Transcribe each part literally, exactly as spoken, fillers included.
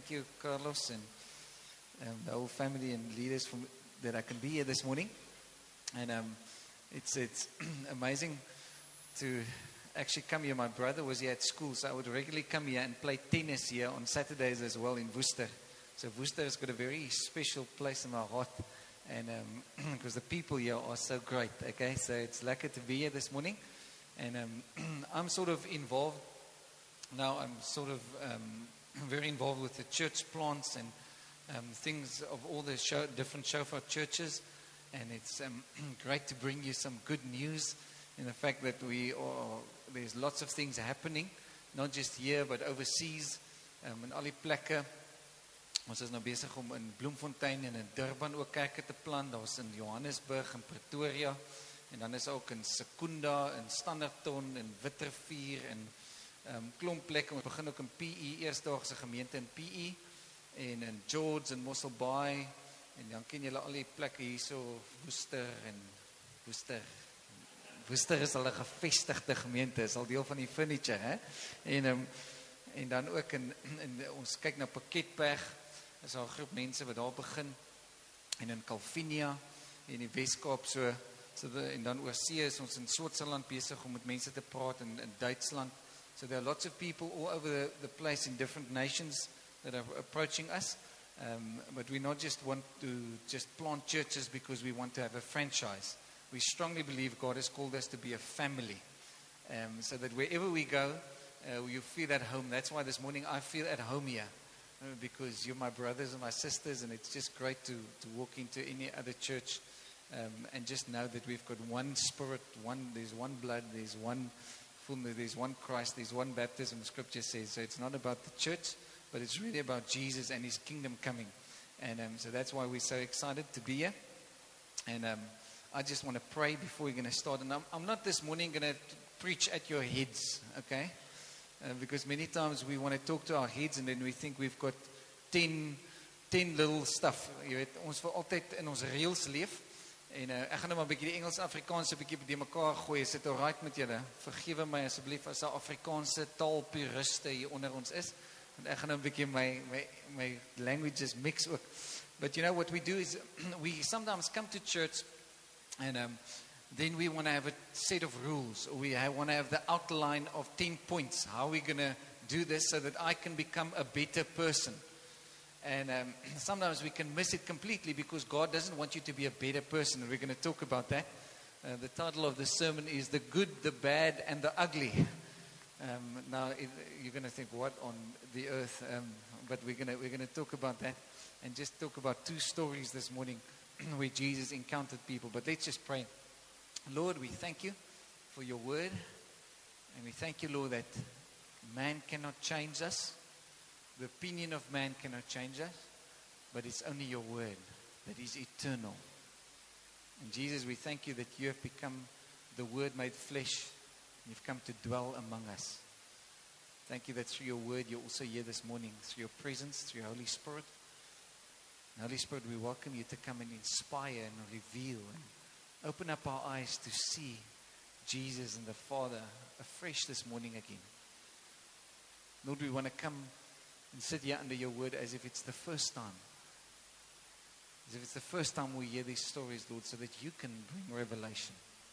thank you, Carlos, and um, the whole family and leaders from, that I can be here this morning. And um, it's it's amazing to actually come here. My brother was here at school, so I would regularly come here and play tennis here on Saturdays as well in Worcester. So Worcester has got a very special place in my heart, and um, because the people here are so great. Okay, so it's lucky to be here this morning, and um, I'm sort of involved now. I'm sort of um, very involved with the church plants and um, things of all the show, different shofar churches, and it's um, great to bring you some good news in the fact that we are, there's lots of things happening, not just here but overseas, um, in al die plekke. Ons is nou besig om in Bloemfontein en in Durban ook kerke te plant. Daar's in Johannesburg en Pretoria, en dan is ook in Secunda, in Standerton, in Witrifuur en um, klomp plekke. Ons begin ook in P E, eersdaagse gemeente in P E, en in George en Mossel Bay, en dan ken julle al die plekke hier so, Worcester en Worcester. Worcester is al 'n gevestigde gemeente, is al deel van die furniture, hè? En um, en dan ook in, in ons kyk na Pakketberg, is al 'n groep mense wat daar begin, en in Calvinia, en in die Weskaap so, so the, en dan oorsee is ons in Switserland besig om met mense te praat, en in Duitsland. So there are lots of people all over the, the place in different nations that are approaching us. Um, but we not just want to just plant churches because we want to have a franchise. We strongly believe God has called us to be a family. Um, so that wherever we go, uh, you feel at home. That's why this morning I feel at home here. Uh, because you're my brothers and my sisters, and it's just great to, to walk into any other church um, and just know that we've got one spirit, one, there's one blood, there's one fullness, there's one Christ, there's one baptism, Scripture says. So it's not about the church, but it's really about Jesus and His kingdom coming. And um, so that's why we're so excited to be here. And um, I just want to pray before we're going to start. And I'm, I'm not this morning going to preach at your heads, okay? Uh, because many times we want to talk to our heads and then we think we've got ten, ten little stuff. Jy weet, ons wil altyd in ons reels leef. En uh, ek gaan nou maar 'n bietjie die Engels-Afrikaanse bietjie by mekaar gooi. Is dit alright met julle? Vergewe my asseblief as daar Afrikaanse taalpuriste hier onder ons is. Want ek gaan nou 'n bietjie my, my, my languages mix ook. But you know what we do is we sometimes come to church and um, then we want to have a set of rules. Or we want to have the outline of ten points. How are we going to do this so that I can become a better person? And um, sometimes we can miss it completely because God doesn't want you to be a better person. And we're going to talk about that. Uh, the title of the sermon is The Good, the Bad, and the Ugly. Um, now, it, you're going to think, what on the earth? Um, but we're going to we're going to talk about that and just talk about two stories this morning where Jesus encountered people. But let's just pray. Lord, we thank you for your word. And we thank you, Lord, that man cannot change us. The opinion of man cannot change us. But it's only your word that is eternal. And Jesus, we thank you that you have become the word made flesh. You've come to dwell among us. Thank you that through your word you're also here this morning. Through your presence, through your Holy Spirit. And Holy Spirit, we welcome you to come and inspire and reveal and open up our eyes to see Jesus and the Father afresh this morning again. Lord, we want to come and sit here under your word as if it's the first time. As if it's the first time we hear these stories, Lord, so that you can bring revelation.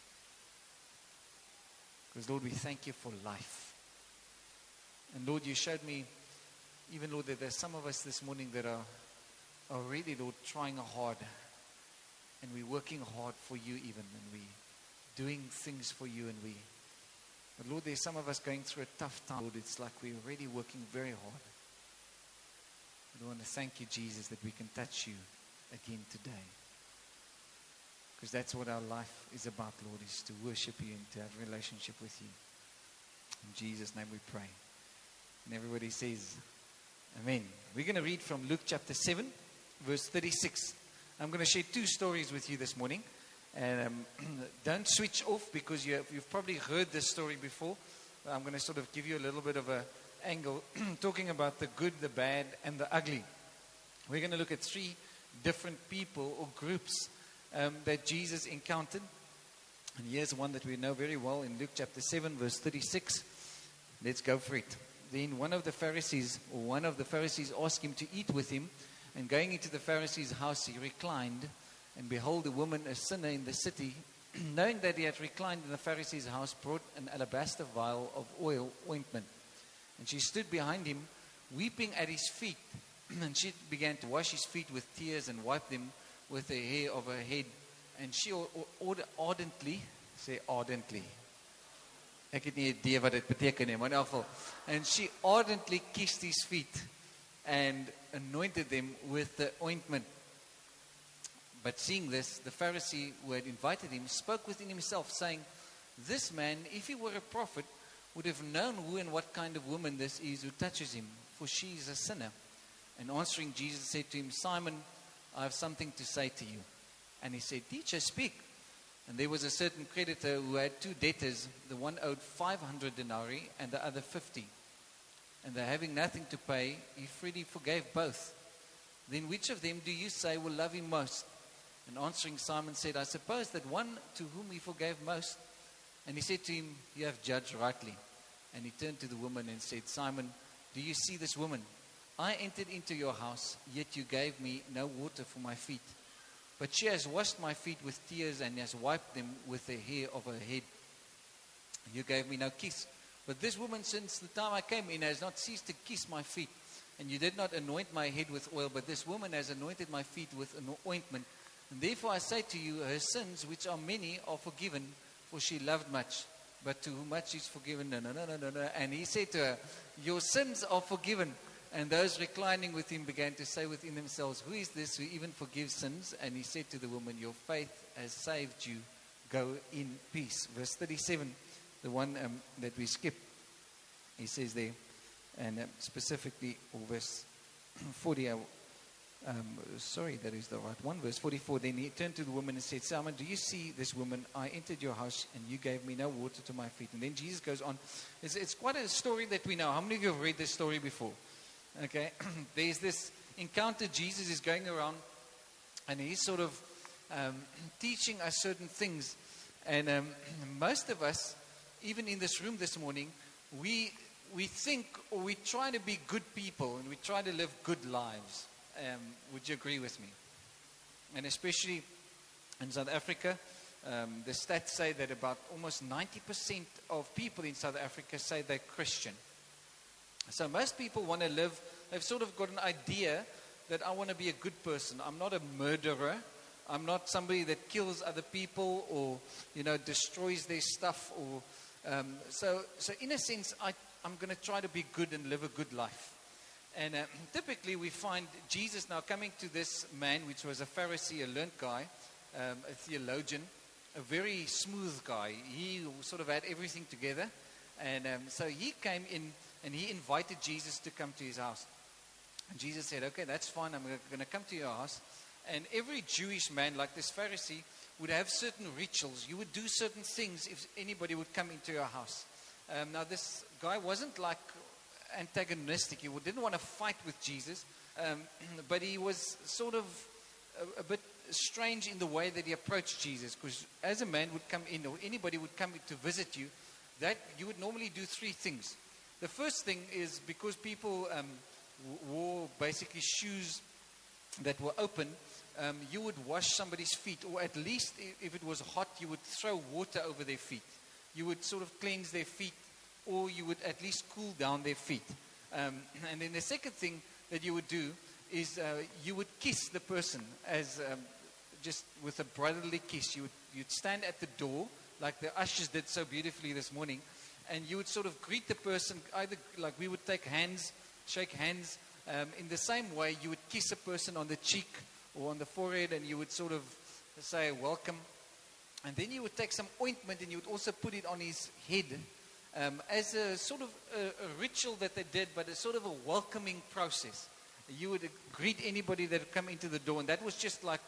Because, Lord, we thank you for life. And, Lord, you showed me, even, Lord, that there's some of us this morning that are, are really, Lord, trying hard. And we're working hard for you even. And we're doing things for you. And we, but, Lord, there's some of us going through a tough time. Lord, it's like we're already working very hard. But I want to thank you, Jesus, that we can touch you again today. Because that's what our life is about, Lord, is to worship you and to have a relationship with you. In Jesus' name we pray. And everybody says, Amen. We're going to read from Luke chapter seven, verse thirty-six. I'm going to share two stories with you this morning. And um, don't switch off because you have, you've probably heard this story before. But I'm going to sort of give you a little bit of an angle talking about the good, the bad, and the ugly. We're going to look at three different people or groups Um, that Jesus encountered. And here's one that we know very well in Luke chapter seven, verse thirty-six. Let's go for it. then one of the Pharisees, or one of the Pharisees asked him to eat with him. And going into the Pharisee's house, he reclined. And behold, a woman, a sinner in the city, knowing that he had reclined in the Pharisee's house, brought an alabaster vial of oil, ointment. And she stood behind him, weeping at his feet. And she began to wash his feet with tears and wipe them with the hair of her head. And she ardently, say ardently. Ek het nie idee wat dit beteken nie, maar in elk geval. And she ardently kissed his feet and anointed them with the ointment. But seeing this, the Pharisee who had invited him spoke within himself, saying, this man, if he were a prophet, would have known who and what kind of woman this is who touches him, for she is a sinner. And answering, Jesus said to him, Simon, I have something to say to you. And he said, Teacher, speak. And there was a certain creditor who had two debtors. The one owed five hundred denarii and the other fifty. And they having nothing to pay, he freely forgave both. Then which of them do you say will love him most? And answering, Simon said, I suppose that one to whom he forgave most. And he said to him, you have judged rightly. And he turned to the woman and said, Simon, do you see this woman? I entered into your house, yet you gave me no water for my feet. But she has washed my feet with tears and has wiped them with the hair of her head. You gave me no kiss. But this woman, since the time I came in, has not ceased to kiss my feet. And you did not anoint my head with oil, but this woman has anointed my feet with an ointment. And therefore I say to you, her sins, which are many, are forgiven, for she loved much. But to whom much is forgiven, no, no, no, no, no, no. And he said to her, your sins are forgiven. And those reclining with him began to say within themselves, who is this who even forgives sins? And he said to the woman, your faith has saved you. Go in peace. Verse thirty-seven, the one um, that we skipped. He says there, and um, specifically, or verse forty, um, sorry, that is the right one. Verse forty-four, then he turned to the woman and said, Simon, do you see this woman? I entered your house and you gave me no water to my feet. And then Jesus goes on. It's, it's quite a story that we know. How many of you have read this story before? Okay, there's this encounter. Jesus is going around and he's sort of um, teaching us certain things. And um, most of us, even in this room this morning, we we think, or we try to be good people and we try to live good lives. Um, would you agree with me? And especially in South Africa, um, the stats say that about almost ninety percent of people in South Africa say they're Christian. So most people want to live, they've sort of got an idea that I want to be a good person. I'm not a murderer. I'm not somebody that kills other people or, you know, destroys their stuff. Or um, so, so in a sense, I, I'm going to try to be good and live a good life. And uh, typically we find Jesus now coming to this man, which was a Pharisee, a learned guy, um, a theologian, a very smooth guy. He sort of had everything together. And um, so he came in and he invited Jesus to come to his house. And Jesus said, okay, that's fine. I'm going to come to your house. And every Jewish man like this Pharisee would have certain rituals. You would do certain things if anybody would come into your house. Um, now this guy wasn't like antagonistic. He didn't want to fight with Jesus. Um, but he was sort of a, a bit strange in the way that he approached Jesus. Because as a man would come in, or anybody would come to visit you, that you would normally do three things. The first thing is because people um, wore basically shoes that were open, um, you would wash somebody's feet, or at least if it was hot, you would throw water over their feet. You would sort of cleanse their feet, or you would at least cool down their feet. Um, and then the second thing that you would do is uh, you would kiss the person as um, just with a brotherly kiss. You would, you'd stand at the door, like the ushers did so beautifully this morning, and you would sort of greet the person, either like we would take hands, shake hands. Um, in the same way, you would kiss a person on the cheek or on the forehead, and you would sort of say, welcome. And then you would take some ointment, and you would also put it on his head um, as a sort of a, a ritual that they did, but a sort of a welcoming process. You would greet anybody that would come into the door, and that was just like,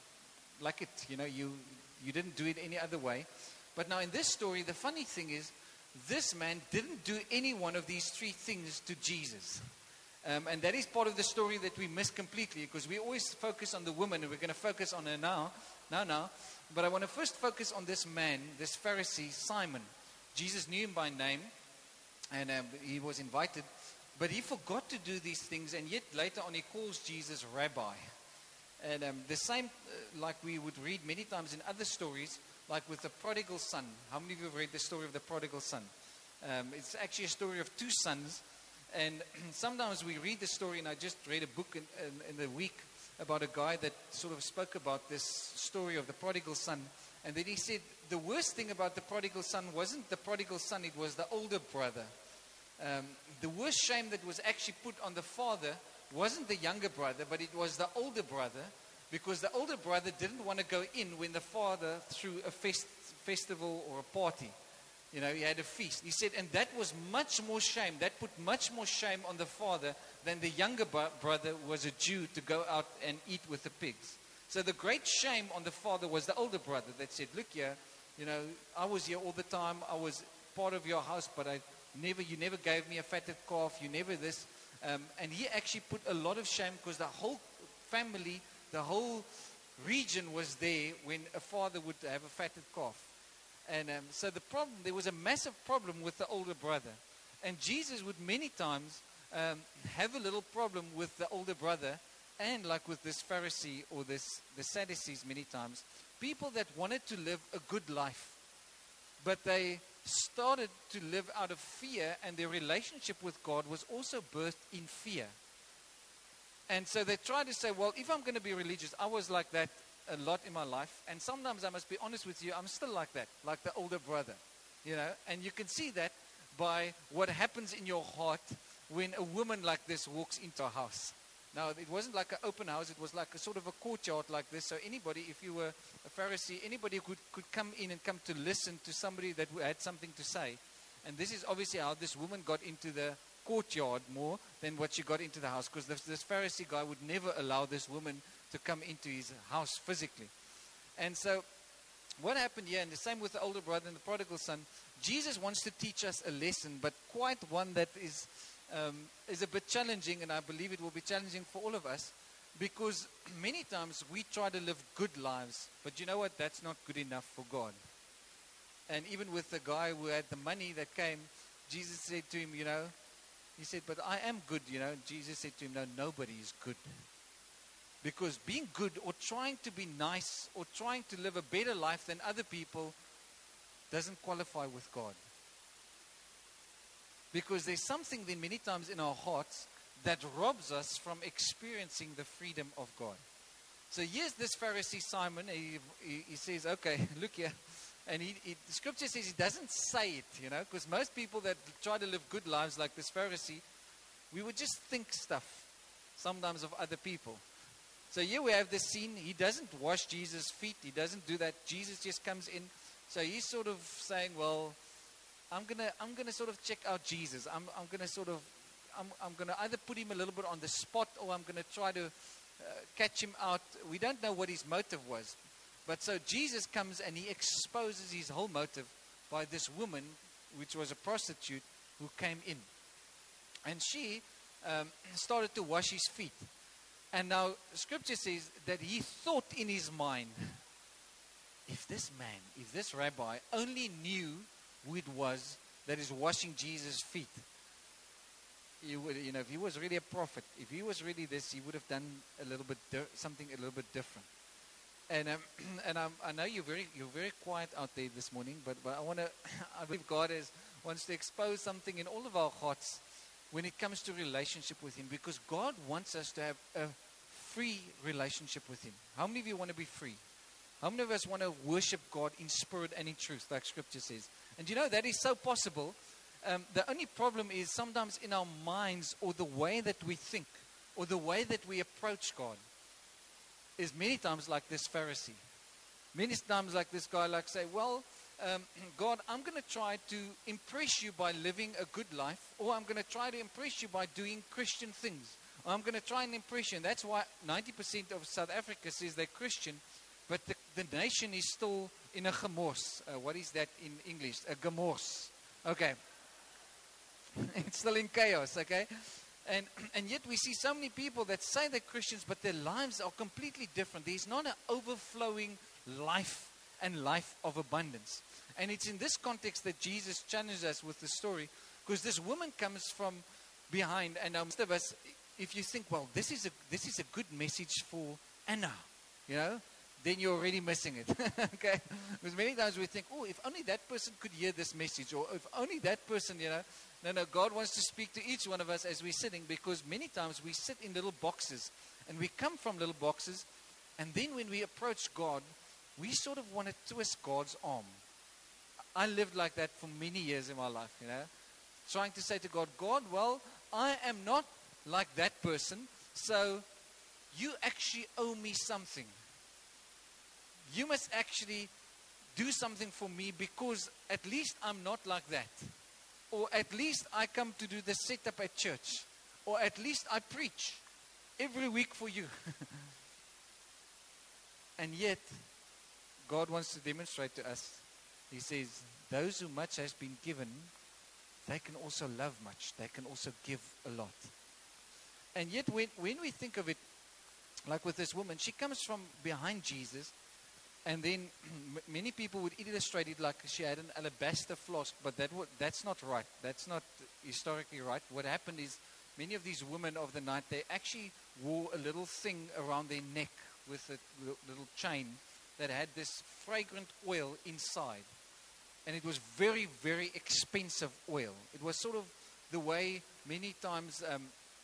like it, you know, you, you didn't do it any other way. But now in this story, the funny thing is, this man didn't do any one of these three things to Jesus. Um, and that is part of the story that we miss completely, because we always focus on the woman, and we're going to focus on her now, now, now. But I want to first focus on this man, this Pharisee, Simon. Jesus knew him by name, and um, he was invited, but he forgot to do these things, and yet later on he calls Jesus Rabbi. And um, the same, uh, like we would read many times in other stories, like with the prodigal son. How many of you have read the story of the prodigal son? Um, it's actually a story of two sons. And sometimes we read the story, and I just read a book in, in, in the week about a guy that sort of spoke about this story of the prodigal son. And then he said the worst thing about the prodigal son wasn't the prodigal son, it was the older brother. Um, the worst shame that was actually put on the father wasn't the younger brother, but it was the older brother, because the older brother didn't want to go in when the father threw a fest, festival or a party. You know, he had a feast. He said, and that was much more shame. That put much more shame on the father than the younger bro- brother who was a Jew to go out and eat with the pigs. So the great shame on the father was the older brother that said, look here, you know, I was here all the time. I was part of your house, but I never, you never gave me a fatted calf. You never this. Um, and he actually put a lot of shame, because the whole family, the whole region was there when a father would have a fatted calf. And um, so the problem, there was a massive problem with the older brother. And Jesus would many times um, have a little problem with the older brother, and like with this Pharisee or this the Sadducees many times, people that wanted to live a good life, but they started to live out of fear, and their relationship with God was also birthed in fear. And so they tried to say, well, if I'm going to be religious, I was like that a lot in my life, and sometimes I must be honest with you, I'm still like that, like the older brother, you know. And you can see that by what happens in your heart when a woman like this walks into a house. Now, it wasn't like an open house, it was like a sort of a courtyard like this. So anybody, if you were a Pharisee, anybody could, could come in and come to listen to somebody that had something to say. And this is obviously how this woman got into the courtyard more than what she got into the house, because this, this Pharisee guy would never allow this woman to come into his house physically. And so what happened here, and the same with the older brother and the prodigal son, Jesus wants to teach us a lesson, but quite one that is um, is a bit challenging, and I believe it will be challenging for all of us, because many times we try to live good lives, but you know what, that's not good enough for God. And even with the guy who had the money that came, Jesus said to him, you know, he said, but I am good, you know. Jesus said to him, no, nobody is good. Because being good or trying to be nice or trying to live a better life than other people doesn't qualify with God. Because there's something then many times in our hearts that robs us from experiencing the freedom of God. So here's this Pharisee Simon. He, he, he says, okay, look here. And he, he, the scripture says he doesn't say it, you know, because most people that try to live good lives like this Pharisee, we would just think stuff sometimes of other people. So here we have this scene. He doesn't wash Jesus' feet. He doesn't do that. Jesus just comes in. So he's sort of saying, well, I'm gonna I'm gonna sort of check out Jesus. I'm I'm gonna sort of I'm I'm gonna either put him a little bit on the spot, or I'm gonna try to uh, catch him out. We don't know what his motive was. But so Jesus comes and he exposes his whole motive by this woman, which was a prostitute, who came in. And she um, started to wash his feet. And now scripture says that he thought in his mind, if this man, if this rabbi only knew who it was that is washing Jesus' feet, he would, you know, if he was really a prophet, if he was really this, he would have done a little bit di- something a little bit different. And um, and um, I know you're very you're very quiet out there this morning, but, but I want to I believe God is wants to expose something in all of our hearts when it comes to relationship with Him, because God wants us to have a free relationship with Him. How many of you want to be free? How many of us want to worship God in spirit and in truth, like Scripture says? And you know that is so possible. Um, the only problem is sometimes in our minds, or the way that we think, or the way that we approach God, is many times like this Pharisee. Many times like this guy, like say, well, um, God, I'm going to try to impress you by living a good life, or I'm going to try to impress you by doing Christian things. Or I'm going to try and impress you. And that's why ninety percent of South Africa says they're Christian, but the, the nation is still in a gemors. Uh, what is that in English? A gemors. Okay. It's still in chaos, okay? And and yet we see so many people that say they're Christians, but their lives are completely different. There's not an overflowing life and life of abundance. And it's in this context that Jesus challenges us with the story, Because this woman comes from behind, and now most of us, if you think, well, this is a this is a good message for Anna, you know, then you're already missing it. Okay? Because many times we think, oh, if only that person could hear this message, or if only that person, you know. No, no, God wants to speak to each one of us as we're sitting, because many times we sit in little boxes, and we come from little boxes, and then when we approach God, we sort of want to twist God's arm. I lived like that for many years in my life, you know, trying to say to God, God, well, I am not like that person, so you actually owe me something. You must actually do something for me, because at least I'm not like that. Or at least I come to do the setup at church. Or at least I preach every week for you. And yet, God wants to demonstrate to us. He says, those who much has been given, they can also love much. They can also give a lot. And yet, when, when we think of it, like with this woman, she comes from behind Jesus. And then many people would illustrate it like she had an alabaster flask, but that w- that's not right. That's not historically right. What happened is many of these women of the night, they actually wore a little thing around their neck with a little chain that had this fragrant oil inside. And it was very, very expensive oil. It was sort of the way many times um,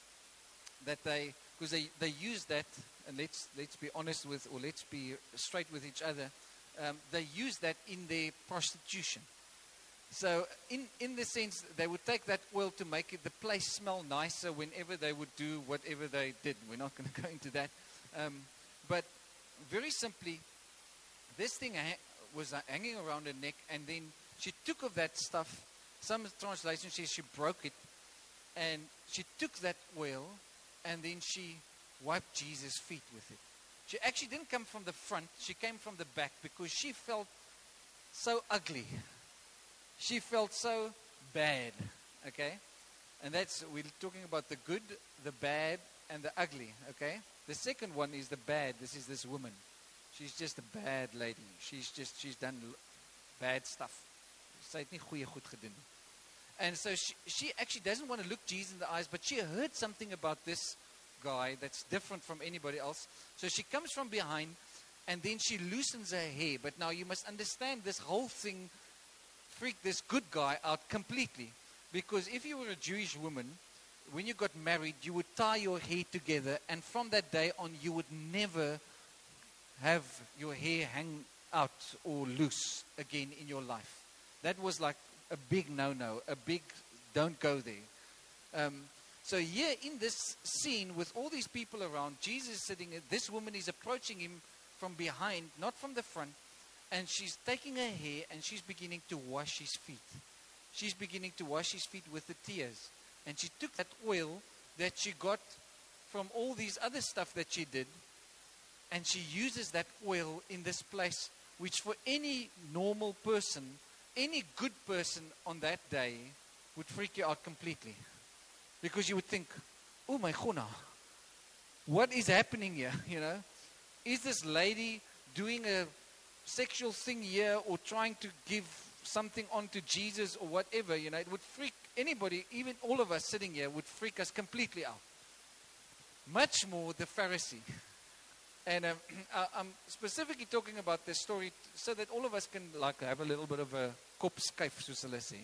that they, because they, they use that, and let's let's be honest with, or let's be straight with each other, um, they use that in their prostitution. So in, in the sense, they would take that oil to make it, the place smell nicer whenever they would do whatever they did. We're not going to go into that. Um, but very simply, this thing ha- was uh, hanging around her neck, and then she took of that stuff. Some translation says she broke it, and she took that oil, and then she wiped Jesus' feet with it. She actually didn't come from the front. She came from the back, because she felt so ugly. She felt so bad. Okay? And that's, we're talking about the good, the bad, and the ugly. Okay? The second one is the bad. This is this woman. She's just a bad lady. She's just, she's done bad stuff. Sy het nie goeie goed gedoen. And so she, she actually doesn't want to look Jesus in the eyes, but she heard something about this guy that's different from anybody else. So she comes from behind, and then she loosens her hair. But now you must understand, this whole thing freaked this good guy out completely. Because if you were a Jewish woman, when you got married, you would tie your hair together, and from that day on, you would never have your hair hang out or loose again in your life. That was like a big no-no, a big don't go there. Um, so here in this scene with all these people around, Jesus is sitting, this woman is approaching him from behind, not from the front, and she's taking her hair and she's beginning to wash his feet. She's beginning to wash his feet with the tears. And she took that oil that she got from all these other stuff that she did, and she uses that oil in this place, which for any normal person, any good person on that day would freak you out completely. Because you would think, oh my gonna, what is happening here? You know, is this lady doing a sexual thing here, or trying to give something onto Jesus or whatever? You know, it would freak anybody, even all of us sitting here, would freak us completely out. Much more the Pharisee. And um, I'm specifically talking about this story so that all of us can like have a little bit of a kopskuif, soos hulle sê.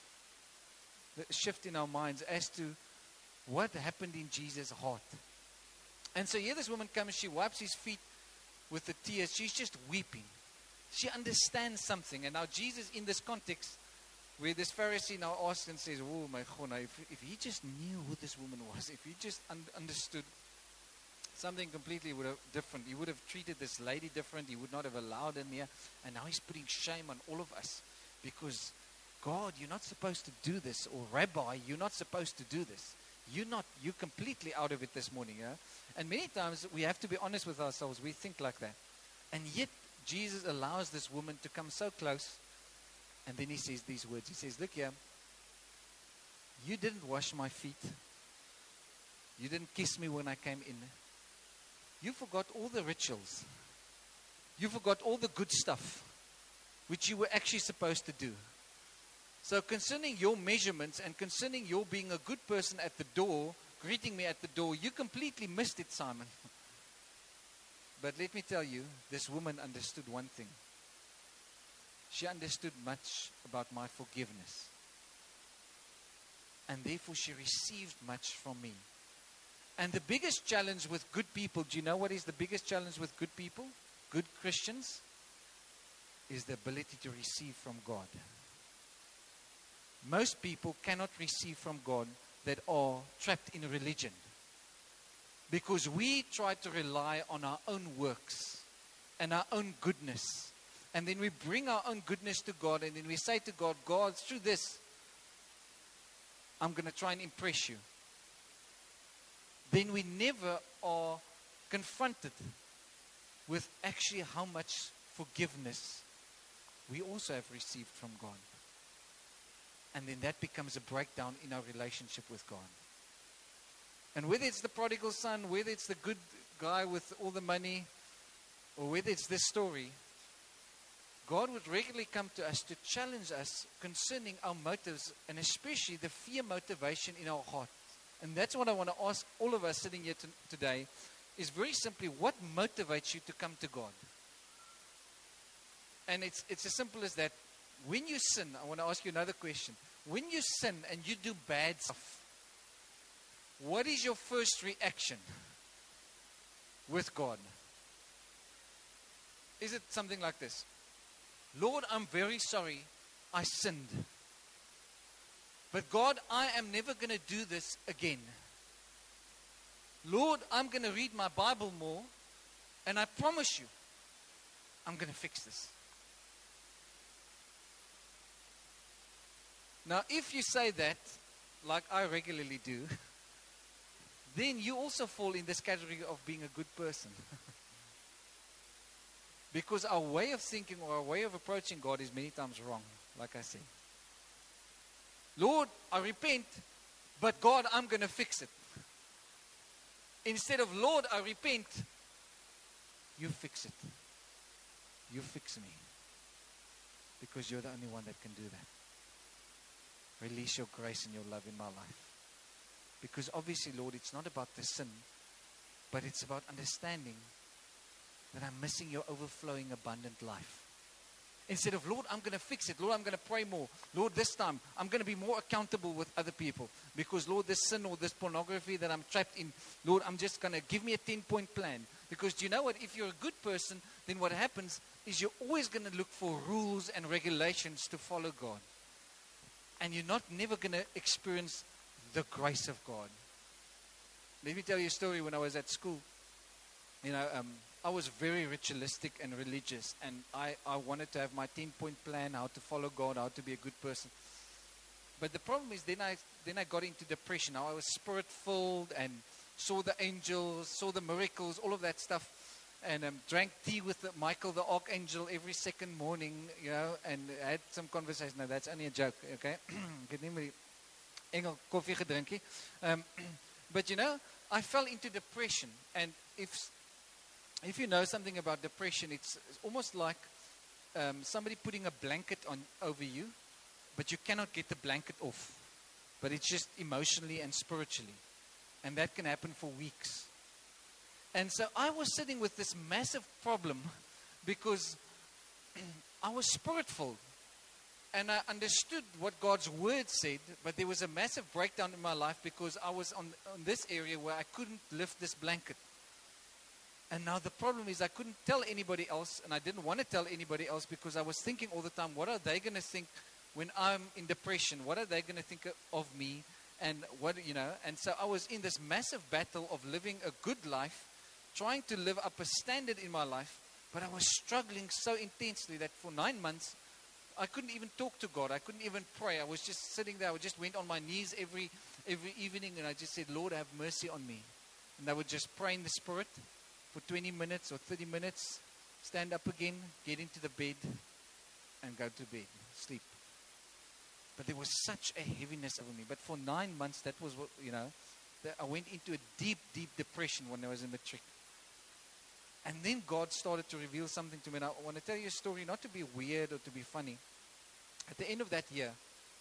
The shift in our minds as to what happened in Jesus' heart. And so here this woman comes, she wipes his feet with the tears. She's just weeping. She understands something. And now Jesus, in this context, where this Pharisee now asks and says, oh my God, if, if he just knew who this woman was, if he just un- understood something completely would have different. He would have treated this lady different. He would not have allowed her near. And now he's putting shame on all of us. Because, God, you're not supposed to do this. Or, Rabbi, you're not supposed to do this. You're not, you're completely out of it this morning. Yeah? And many times we have to be honest with ourselves. We think like that. And yet, Jesus allows this woman to come so close. And then he says these words. He says, look here. You didn't wash my feet. You didn't kiss me when I came in. You forgot all the rituals. You forgot all the good stuff, which you were actually supposed to do. So concerning your measurements and concerning your being a good person at the door, greeting me at the door, you completely missed it, Simon. But let me tell you, this woman understood one thing. She understood much about my forgiveness. And therefore she received much from me. And the biggest challenge with good people, do you know what is the biggest challenge with good people? Good Christians? Is the ability to receive from God. Most people cannot receive from God that are trapped in religion. Because we try to rely on our own works and our own goodness. And then we bring our own goodness to God, and then we say to God, God, through this, I'm going to try and impress you. Then we never are confronted with actually how much forgiveness we also have received from God. And then that becomes a breakdown in our relationship with God. And whether it's the prodigal son, whether it's the good guy with all the money, or whether it's this story, God would regularly come to us to challenge us concerning our motives, and especially the fear motivation in our heart. And that's what I want to ask all of us sitting here to, today, is very simply, what motivates you to come to God? And it's it's as simple as that. When you sin, I want to ask you another question. When you sin and you do bad stuff, what is your first reaction with God? Is it something like this? Lord, I'm very sorry I sinned. But God, I am never going to do this again. Lord, I'm going to read my Bible more, and I promise you, I'm going to fix this. Now, if you say that, like I regularly do, then you also fall in this category of being a good person. Because our way of thinking or our way of approaching God is many times wrong, like I said. Lord, I repent, but God, I'm going to fix it. Instead of, Lord, I repent, you fix it. You fix me. Because you're the only one that can do that. Release your grace and your love in my life. Because obviously, Lord, it's not about the sin, but it's about understanding that I'm missing your overflowing, abundant life. Instead of, Lord, I'm going to fix it. Lord, I'm going to pray more. Lord, this time, I'm going to be more accountable with other people. Because, Lord, this sin or this pornography that I'm trapped in, Lord, I'm just going to give me a ten-point plan. Because do you know what? If you're a good person, then what happens is you're always going to look for rules and regulations to follow God. And you're not never going to experience the grace of God. Let me tell you a story. When I was at school, you know, um, I was very ritualistic and religious, and I, I wanted to have my ten-point plan, how to follow God, how to be a good person. But the problem is then I then I got into depression. Now I was spirit-filled and saw the angels, saw the miracles, all of that stuff, and um, drank tea with the, Michael the Archangel every second morning, you know, and had some conversation. No, that's only a joke, okay? Ek het nie met die engel koffie gedrink nie. Um, but you know, I fell into depression, and if If you know something about depression, it's, it's almost like um, somebody putting a blanket on over you, but you cannot get the blanket off. But it's just emotionally and spiritually. And that can happen for weeks. And so I was sitting with this massive problem because I was spirit-filled. And I understood what God's word said, but there was a massive breakdown in my life because I was on, on this area where I couldn't lift this blanket. And now the problem is I couldn't tell anybody else, and I didn't want to tell anybody else because I was thinking all the time, what are they going to think when I'm in depression? What are they going to think of me? And what, you know, and so I was in this massive battle of living a good life, trying to live up a standard in my life, but I was struggling so intensely that for nine months, I couldn't even talk to God. I couldn't even pray. I was just sitting there. I just went on my knees every every evening, and I just said, Lord, have mercy on me. And I would just pray in the Spirit for twenty minutes or thirty minutes, stand up again, get into the bed, and go to bed, sleep. But there was such a heaviness over me. But for nine months, that was what, you know, that I went into a deep, deep depression when I was in matric. And then God started to reveal something to me. And I want to tell you a story, not to be weird or to be funny. At the end of that year,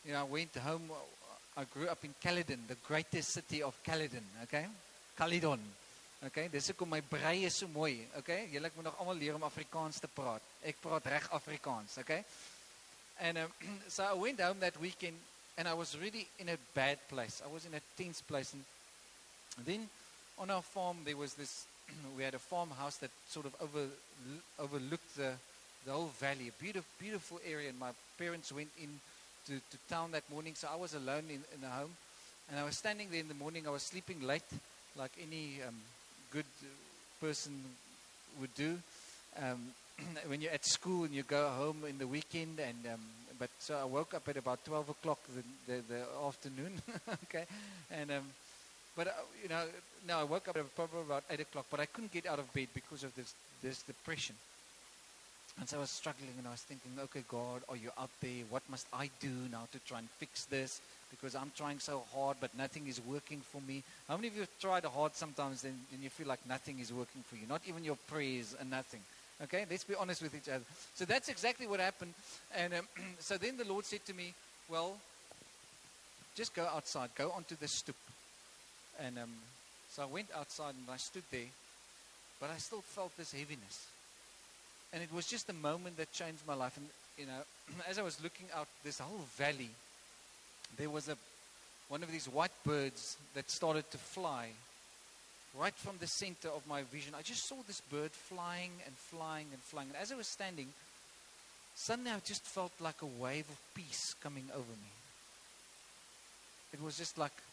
you know, I went home. I grew up in Caledon, the greatest city of Caledon, okay? Caledon. Okay, dis hoekom my brei is so mooi, okay? Julle moet nog almal leer om Afrikaans te praat. Ek praat reg Afrikaans, okay? And um, so I went home that weekend and I was really in a bad place. I was in a tense place. And, and then on our farm there was this, we had a farmhouse that sort of over, overlooked the, the whole valley, a beautiful, beautiful area. And my parents went in to, to town that morning, so I was alone in, in the home. And I was standing there in the morning. I was sleeping late, like any um, good person would do. Um, when you're at school and you go home in the weekend, and um, but so I woke up at about twelve o'clock the, the, the afternoon, okay, and um, but uh, you know, no, I woke up at probably about eight o'clock, but I couldn't get out of bed because of this this depression. And so I was struggling, and I was thinking, okay, God, are you out there? What must I do now to try and fix this? Because I'm trying so hard, but nothing is working for me. How many of you have tried hard sometimes and, and you feel like nothing is working for you? Not even your prayers and nothing. Okay, let's be honest with each other. So that's exactly what happened. And um, so then the Lord said to me, well, just go outside, go onto the stoop. And um, so I went outside and I stood there, but I still felt this heaviness. And it was just a moment that changed my life. And, you know, as I was looking out this whole valley, there was a one of these white birds that started to fly right from the center of my vision. I just saw this bird flying and flying and flying. And as I was standing, suddenly I just felt like a wave of peace coming over me. It was just like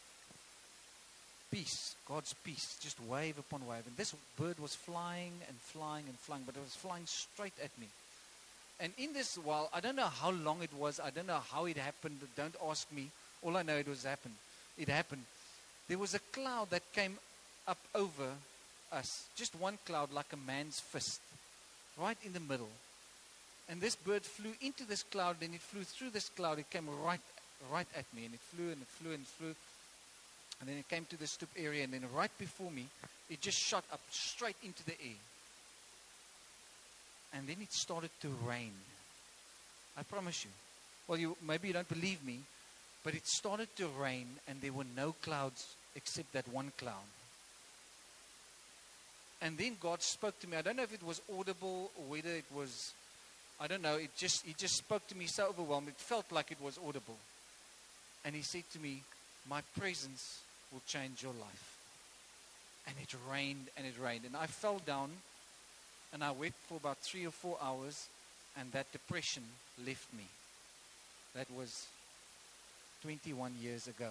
peace, God's peace, just wave upon wave. And this bird was flying and flying and flying, but it was flying straight at me. And in this while, I don't know how long it was, I don't know how it happened, don't ask me. All I know it was happened. It happened. There was a cloud that came up over us, just one cloud like a man's fist, right in the middle. And this bird flew into this cloud, and it flew through this cloud, it came right, right at me, and it flew and it flew and it flew. And then it came to the stoop area, and then right before me, it just shot up straight into the air. And then it started to rain. I promise you. Well, you maybe you don't believe me, but it started to rain, and there were no clouds except that one cloud. And then God spoke to me. I don't know if it was audible or whether it was, I don't know. It just, He just spoke to me so overwhelmed. It felt like it was audible. And He said to me, my presence will change your life. And it rained and it rained. And I fell down and I wept for about three or four hours, and that depression left me. That was twenty-one years ago.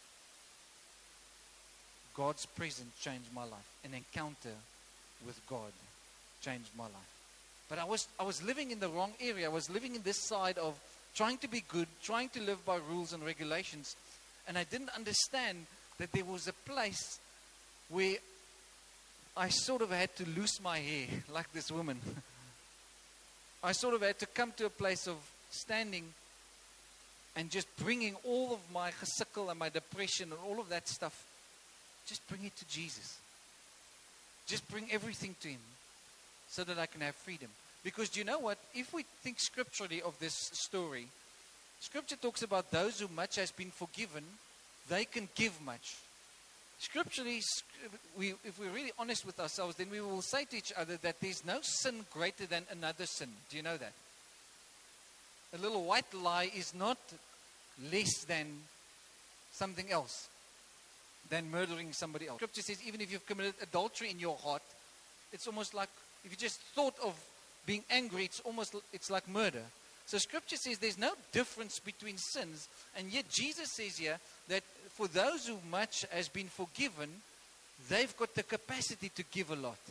God's presence changed my life. An encounter with God changed my life. But I was I was living in the wrong area. I was living in this side of trying to be good, trying to live by rules and regulations. And I didn't understand that there was a place where I sort of had to loose my hair, like this woman. I sort of had to come to a place of standing and just bringing all of my gesukkel and my depression and all of that stuff, just bring it to Jesus. Just bring everything to Him so that I can have freedom. Because do you know what? If we think scripturally of this story, Scripture talks about those who much has been forgiven, they can give much. Scripturally, we, if we're really honest with ourselves, then we will say to each other that there's no sin greater than another sin. Do you know that? A little white lie is not less than something else, than murdering somebody else. Scripture says even if you've committed adultery in your heart, it's almost like, if you just thought of being angry, it's almost, it's like murder. So Scripture says there's no difference between sins, and yet Jesus says here that for those who much has been forgiven, they've got the capacity to give a lot.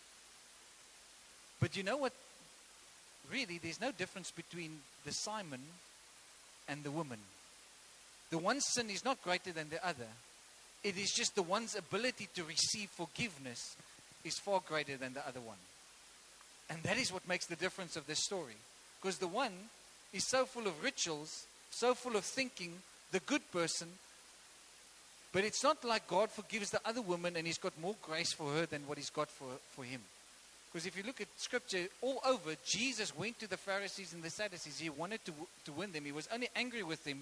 But you know what? Really, there's no difference between the Simon and the woman. The one sin is not greater than the other. It is just the one's ability to receive forgiveness is far greater than the other one. And that is what makes the difference of this story. Because the one is so full of rituals, so full of thinking, the good person, but it's not like God forgives the other woman and He's got more grace for her than what He's got for, for him. Because if you look at Scripture, all over, Jesus went to the Pharisees and the Sadducees. He wanted to, to win them. He was only angry with them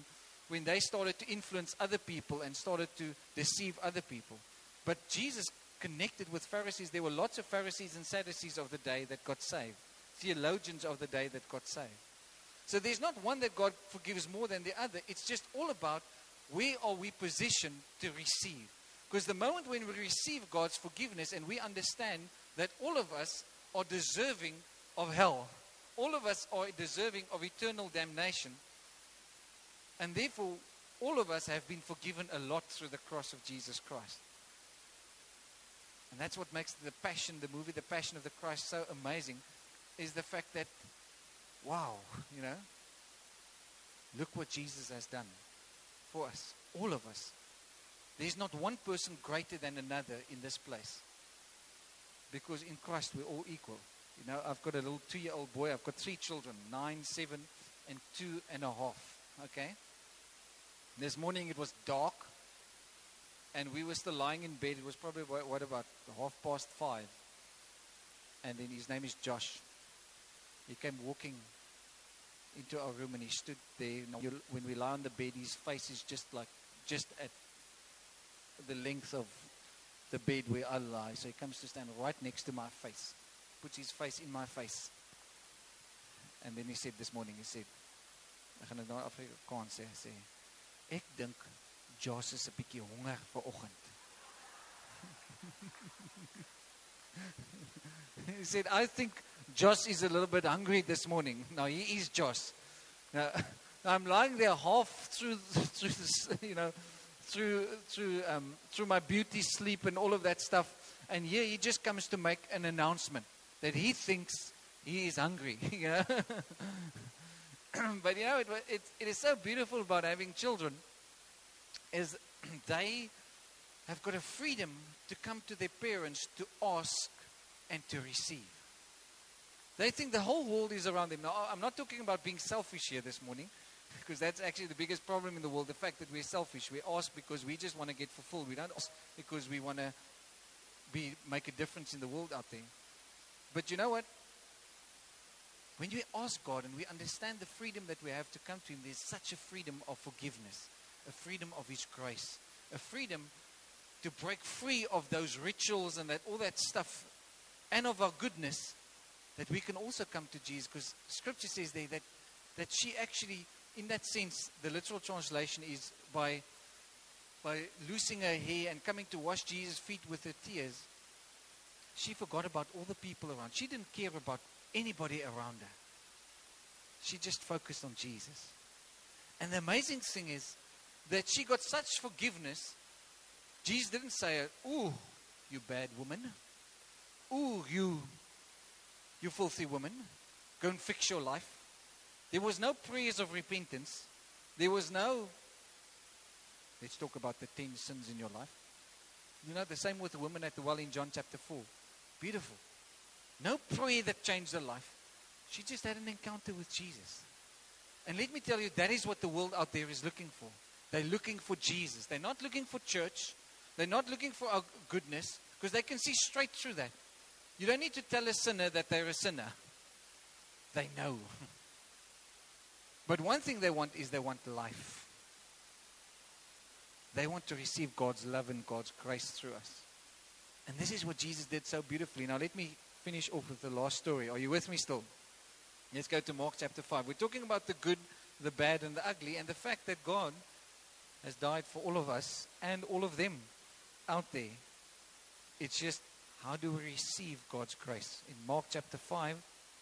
when they started to influence other people and started to deceive other people. But Jesus connected with Pharisees. There were lots of Pharisees and Sadducees of the day that got saved. Theologians of the day that got saved. So there's not one that God forgives more than the other. It's just all about where are we positioned to receive. Because the moment when we receive God's forgiveness and we understand that all of us are deserving of hell. All of us are deserving of eternal damnation. And therefore, all of us have been forgiven a lot through the cross of Jesus Christ. And that's what makes the Passion, the movie The Passion of the Christ, so amazing, is the fact that, wow, you know, look what Jesus has done for us, all of us. There's not one person greater than another in this place. Because in Christ we're all equal. You know, I've got a little two-year-old boy. I've got three children, nine, seven, and two and a half. Okay? This morning it was dark, and we were still lying in bed. It was probably, what, what about half past five. And then his name is Josh. He came walking into our room, and he stood there. When we lie on the bed, his face is just like, just at the length of the bed where I lie. So he comes to stand right next to my face, puts his face in my face. And then he said this morning, he said, ek gaan dit nou Afrikaans sê, sê, ek dink Josh is 'n bietjie honger vanoggend. He said, I think Josh is a little bit hungry this morning. Now he is Josh. Now I'm lying there half through through this, you know, through through um, through my beauty sleep and all of that stuff, and here he just comes to make an announcement that he thinks he is hungry. You know? But you know, it, it it is so beautiful about having children, is they have got a freedom to come to their parents to ask and to receive. They think the whole world is around them. Now, I'm not talking about being selfish here this morning, because that's actually the biggest problem in the world, the fact that we're selfish. We ask because we just want to get fulfilled. We don't ask because we want to be make a difference in the world out there. But you know what? When we ask God and we understand the freedom that we have to come to Him, there's such a freedom of forgiveness, a freedom of His grace, a freedom to break free of those rituals and that all that stuff, and of our goodness, that we can also come to Jesus. Because Scripture says there that, that she actually, in that sense, the literal translation is by, by loosing her hair and coming to wash Jesus' feet with her tears, she forgot about all the people around. She didn't care about anybody around her. She just focused on Jesus. And the amazing thing is that she got such forgiveness. Jesus didn't say, "Ooh, you bad woman. Ooh, you, you filthy woman. Go and fix your life." There was no prayers of repentance. There was no, let's talk about the ten sins in your life. You know, the same with the woman at the well in John chapter four. Beautiful. No prayer that changed her life. She just had an encounter with Jesus. And let me tell you, that is what the world out there is looking for. They're looking for Jesus. They're not looking for church. They're not looking for our goodness, because they can see straight through that. You don't need to tell a sinner that they're a sinner. They know. But one thing they want is they want life. They want to receive God's love and God's grace through us. And this is what Jesus did so beautifully. Now let me finish off with the last story. Are you with me still? Let's go to Mark chapter five. We're talking about the good, the bad, and the ugly, and the fact that God has died for all of us and all of them out there. It's just, how do we receive God's grace? In Mark chapter five,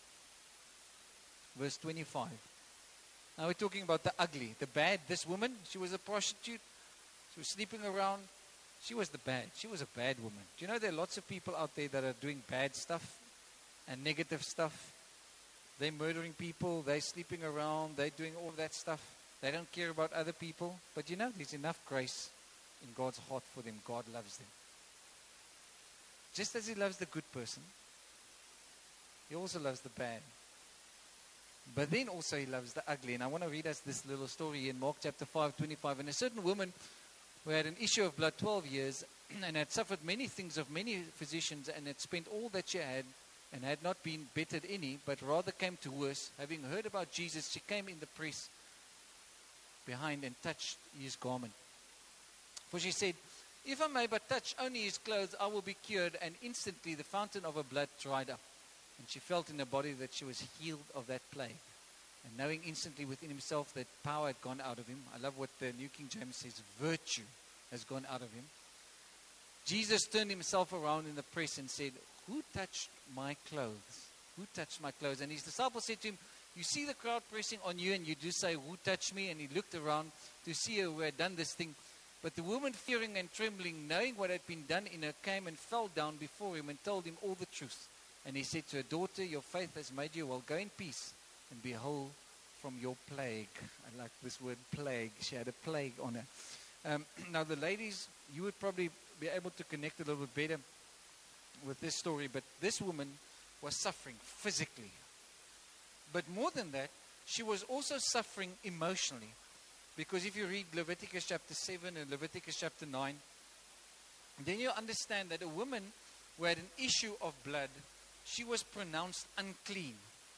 verse twenty-five. Now we're talking about the ugly, the bad. This woman, she was a prostitute. She was sleeping around. She was the bad. She was a bad woman. Do you know there are lots of people out there that are doing bad stuff and negative stuff? They're murdering people. They're sleeping around. They're doing all of that stuff. They don't care about other people. But you know, there's enough grace in God's heart for them. God loves them. Just as He loves the good person, He also loves the bad. But then also He loves the ugly. And I want to read us this little story in Mark chapter five, twenty-five. And a certain woman who had an issue of blood twelve years and had suffered many things of many physicians and had spent all that she had and had not been bettered any, but rather came to worse, having heard about Jesus, she came in the press behind and touched his garment. For she said, if I may but touch only his clothes, I will be cured. And instantly the fountain of her blood dried up. And she felt in her body that she was healed of that plague. And knowing instantly within himself that power had gone out of him. I love what the New King James says, virtue has gone out of him. Jesus turned himself around in the press and said, who touched my clothes? Who touched my clothes? And his disciples said to him, you see the crowd pressing on you and you do say, who touched me? And he looked around to see her who had done this thing. But the woman, fearing and trembling, knowing what had been done in her, came and fell down before him and told him all the truth. And he said to her, daughter, your faith has made you well. Go in peace and be whole from your plague. I like this word plague. She had a plague on her. Um, now the ladies, you would probably be able to connect a little bit better with this story. But this woman was suffering physically. But more than that, she was also suffering emotionally. Because if you read Leviticus chapter seven and Leviticus chapter nine, then you understand that a woman who had an issue of blood, she was pronounced unclean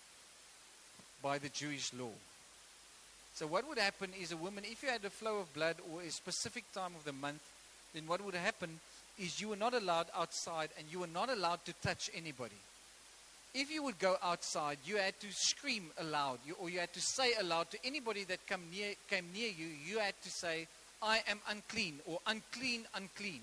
by the Jewish law. So what would happen is a woman, if you had a flow of blood or a specific time of the month, then what would happen is you were not allowed outside and you were not allowed to touch anybody. If you would go outside, you had to scream aloud, you, or you had to say aloud to anybody that come near, came near you, you had to say, I am unclean, or unclean, unclean.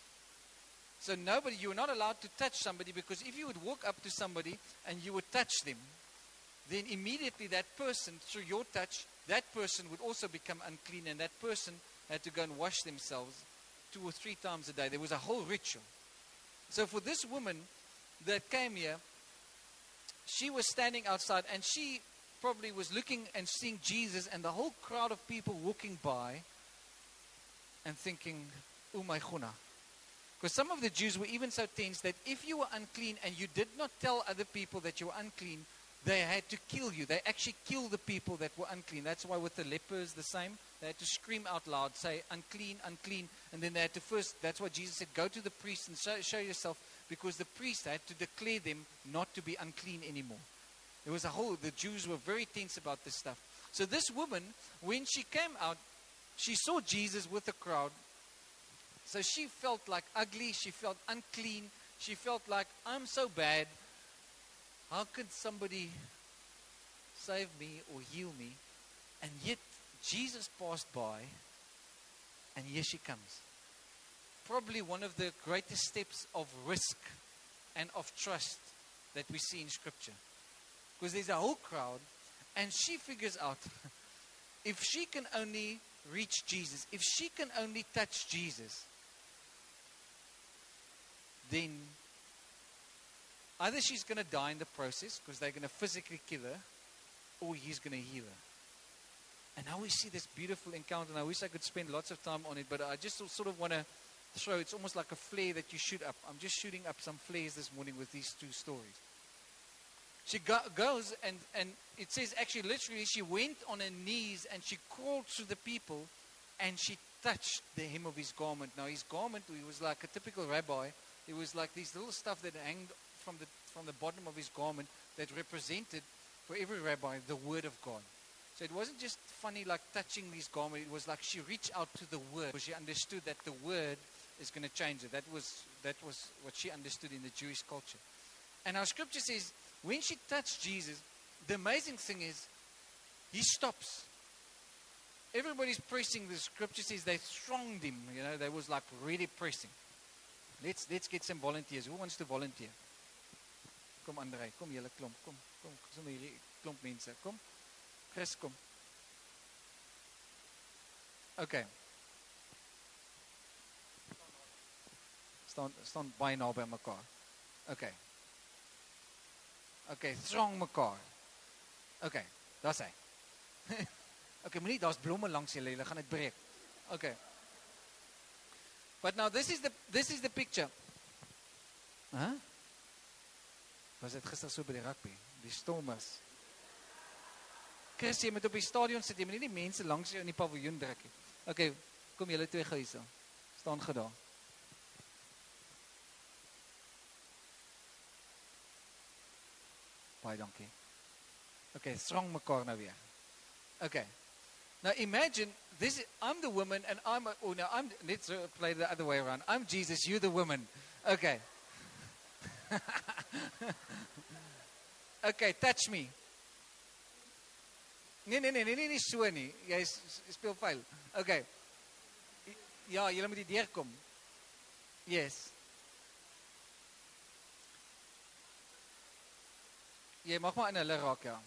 So nobody, you were not allowed to touch somebody, because if you would walk up to somebody and you would touch them, then immediately that person, through your touch, that person would also become unclean, and that person had to go and wash themselves two or three times a day. There was a whole ritual. So for this woman that came here, she was standing outside and she probably was looking and seeing Jesus and the whole crowd of people walking by and thinking, oh my gonna. Because some of the Jews were even so tense that if you were unclean and you did not tell other people that you were unclean, they had to kill you. They actually killed the people that were unclean. That's why with the lepers the same. They had to scream out loud, say unclean, unclean. And then they had to first, that's why Jesus said, go to the priest and show, show yourself. Because the priest had to declare them not to be unclean anymore. There was a whole, the Jews were very tense about this stuff. So this woman, when she came out, she saw Jesus with the crowd. So she felt like ugly, she felt unclean, she felt like, I'm so bad. How could somebody save me or heal me? And yet Jesus passed by and here she comes. Probably one of the greatest steps of risk and of trust that we see in Scripture. Because there's a whole crowd and she figures out if she can only reach Jesus, if she can only touch Jesus, then either she's going to die in the process because they're going to physically kill her, or he's going to heal her. And now we see this beautiful encounter, and I wish I could spend lots of time on it, but I just sort of want to throw, it's almost like a flare that you shoot up. I'm just shooting up some flares this morning with these two stories. She go, goes, and, and it says actually literally she went on her knees and she crawled through the people and she touched the hem of his garment. Now his garment, he was like a typical rabbi. It was like these little stuff that hanged from the from the bottom of his garment that represented for every rabbi the word of God. So it wasn't just funny like touching his garment. It was like she reached out to the word because she understood that the word is going to change it. That was that was what she understood in the Jewish culture. And our scripture says when she touched Jesus, the amazing thing is he stops. Everybody's pressing. The scripture says they thronged him. You know, they was like really pressing. Let's let's get some volunteers. Who wants to volunteer? Kom André, kom julle klomp, kom, kom, sommer hierdie klomp mense, kom. Chris, kom. Okay. Staan staan baie naby mekaar. Okay. Okay, throng mekaar. Okay, daar's hy. Okay, moenie daar's blomme langs julle, julle gaan dit breek. Okay. But now this is the this is the picture. Huh? Was dit gister so by die rugby? Die Stormers. Chris, jy moet op die stadion sit, jy moet nie die mense langs jou in die paviljoen druk nie. Okay, kom julle twee gou hierso. Staan gedaar. Baie dankie. Okay, strong mekaar nou weer. Okay. Now imagine, this. Is, I'm the woman and I'm, a, oh no, I'm, let's play the other way around. I'm Jesus, you're the woman. Okay. Okay, touch me. Nee, nee, nee, nee, nee, nie so nie. Jy speel vuil. Okay. Ja, julle moet hier deurkom. Yes. Jy mag maar in hulle raak, ja.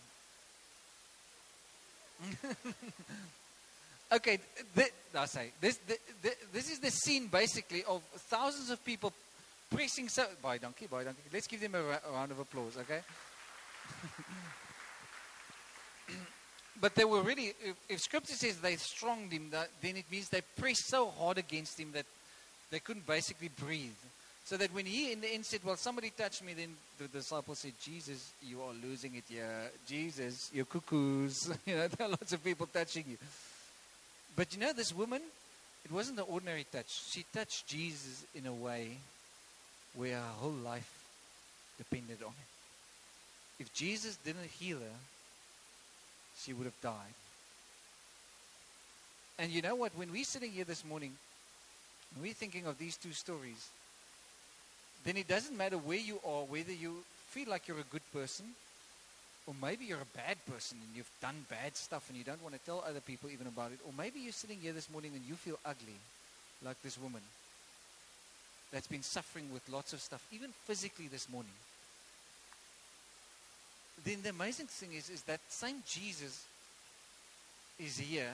Okay, th that's it. This, th th this is the scene basically of thousands of people pressing so. Bye, donkey, bye, donkey. Let's give them a, ra a round of applause, okay? But they were really, if, if scripture says they stronged him, that, then it means they pressed so hard against him that they couldn't basically breathe. So that when he in the end said, well, somebody touched me, then the disciples said, Jesus, you are losing it here. Jesus, you're cuckoos. You know, there are lots of people touching you. But you know, this woman, it wasn't an ordinary touch. She touched Jesus in a way where her whole life depended on it. If Jesus didn't heal her, she would have died. And you know what? When we're sitting here this morning, when we're thinking of these two stories, then it doesn't matter where you are, whether you feel like you're a good person, or maybe you're a bad person and you've done bad stuff and you don't want to tell other people even about it, or maybe you're sitting here this morning and you feel ugly, like this woman that's been suffering with lots of stuff, even physically this morning. Then the amazing thing is, is that same Jesus is here,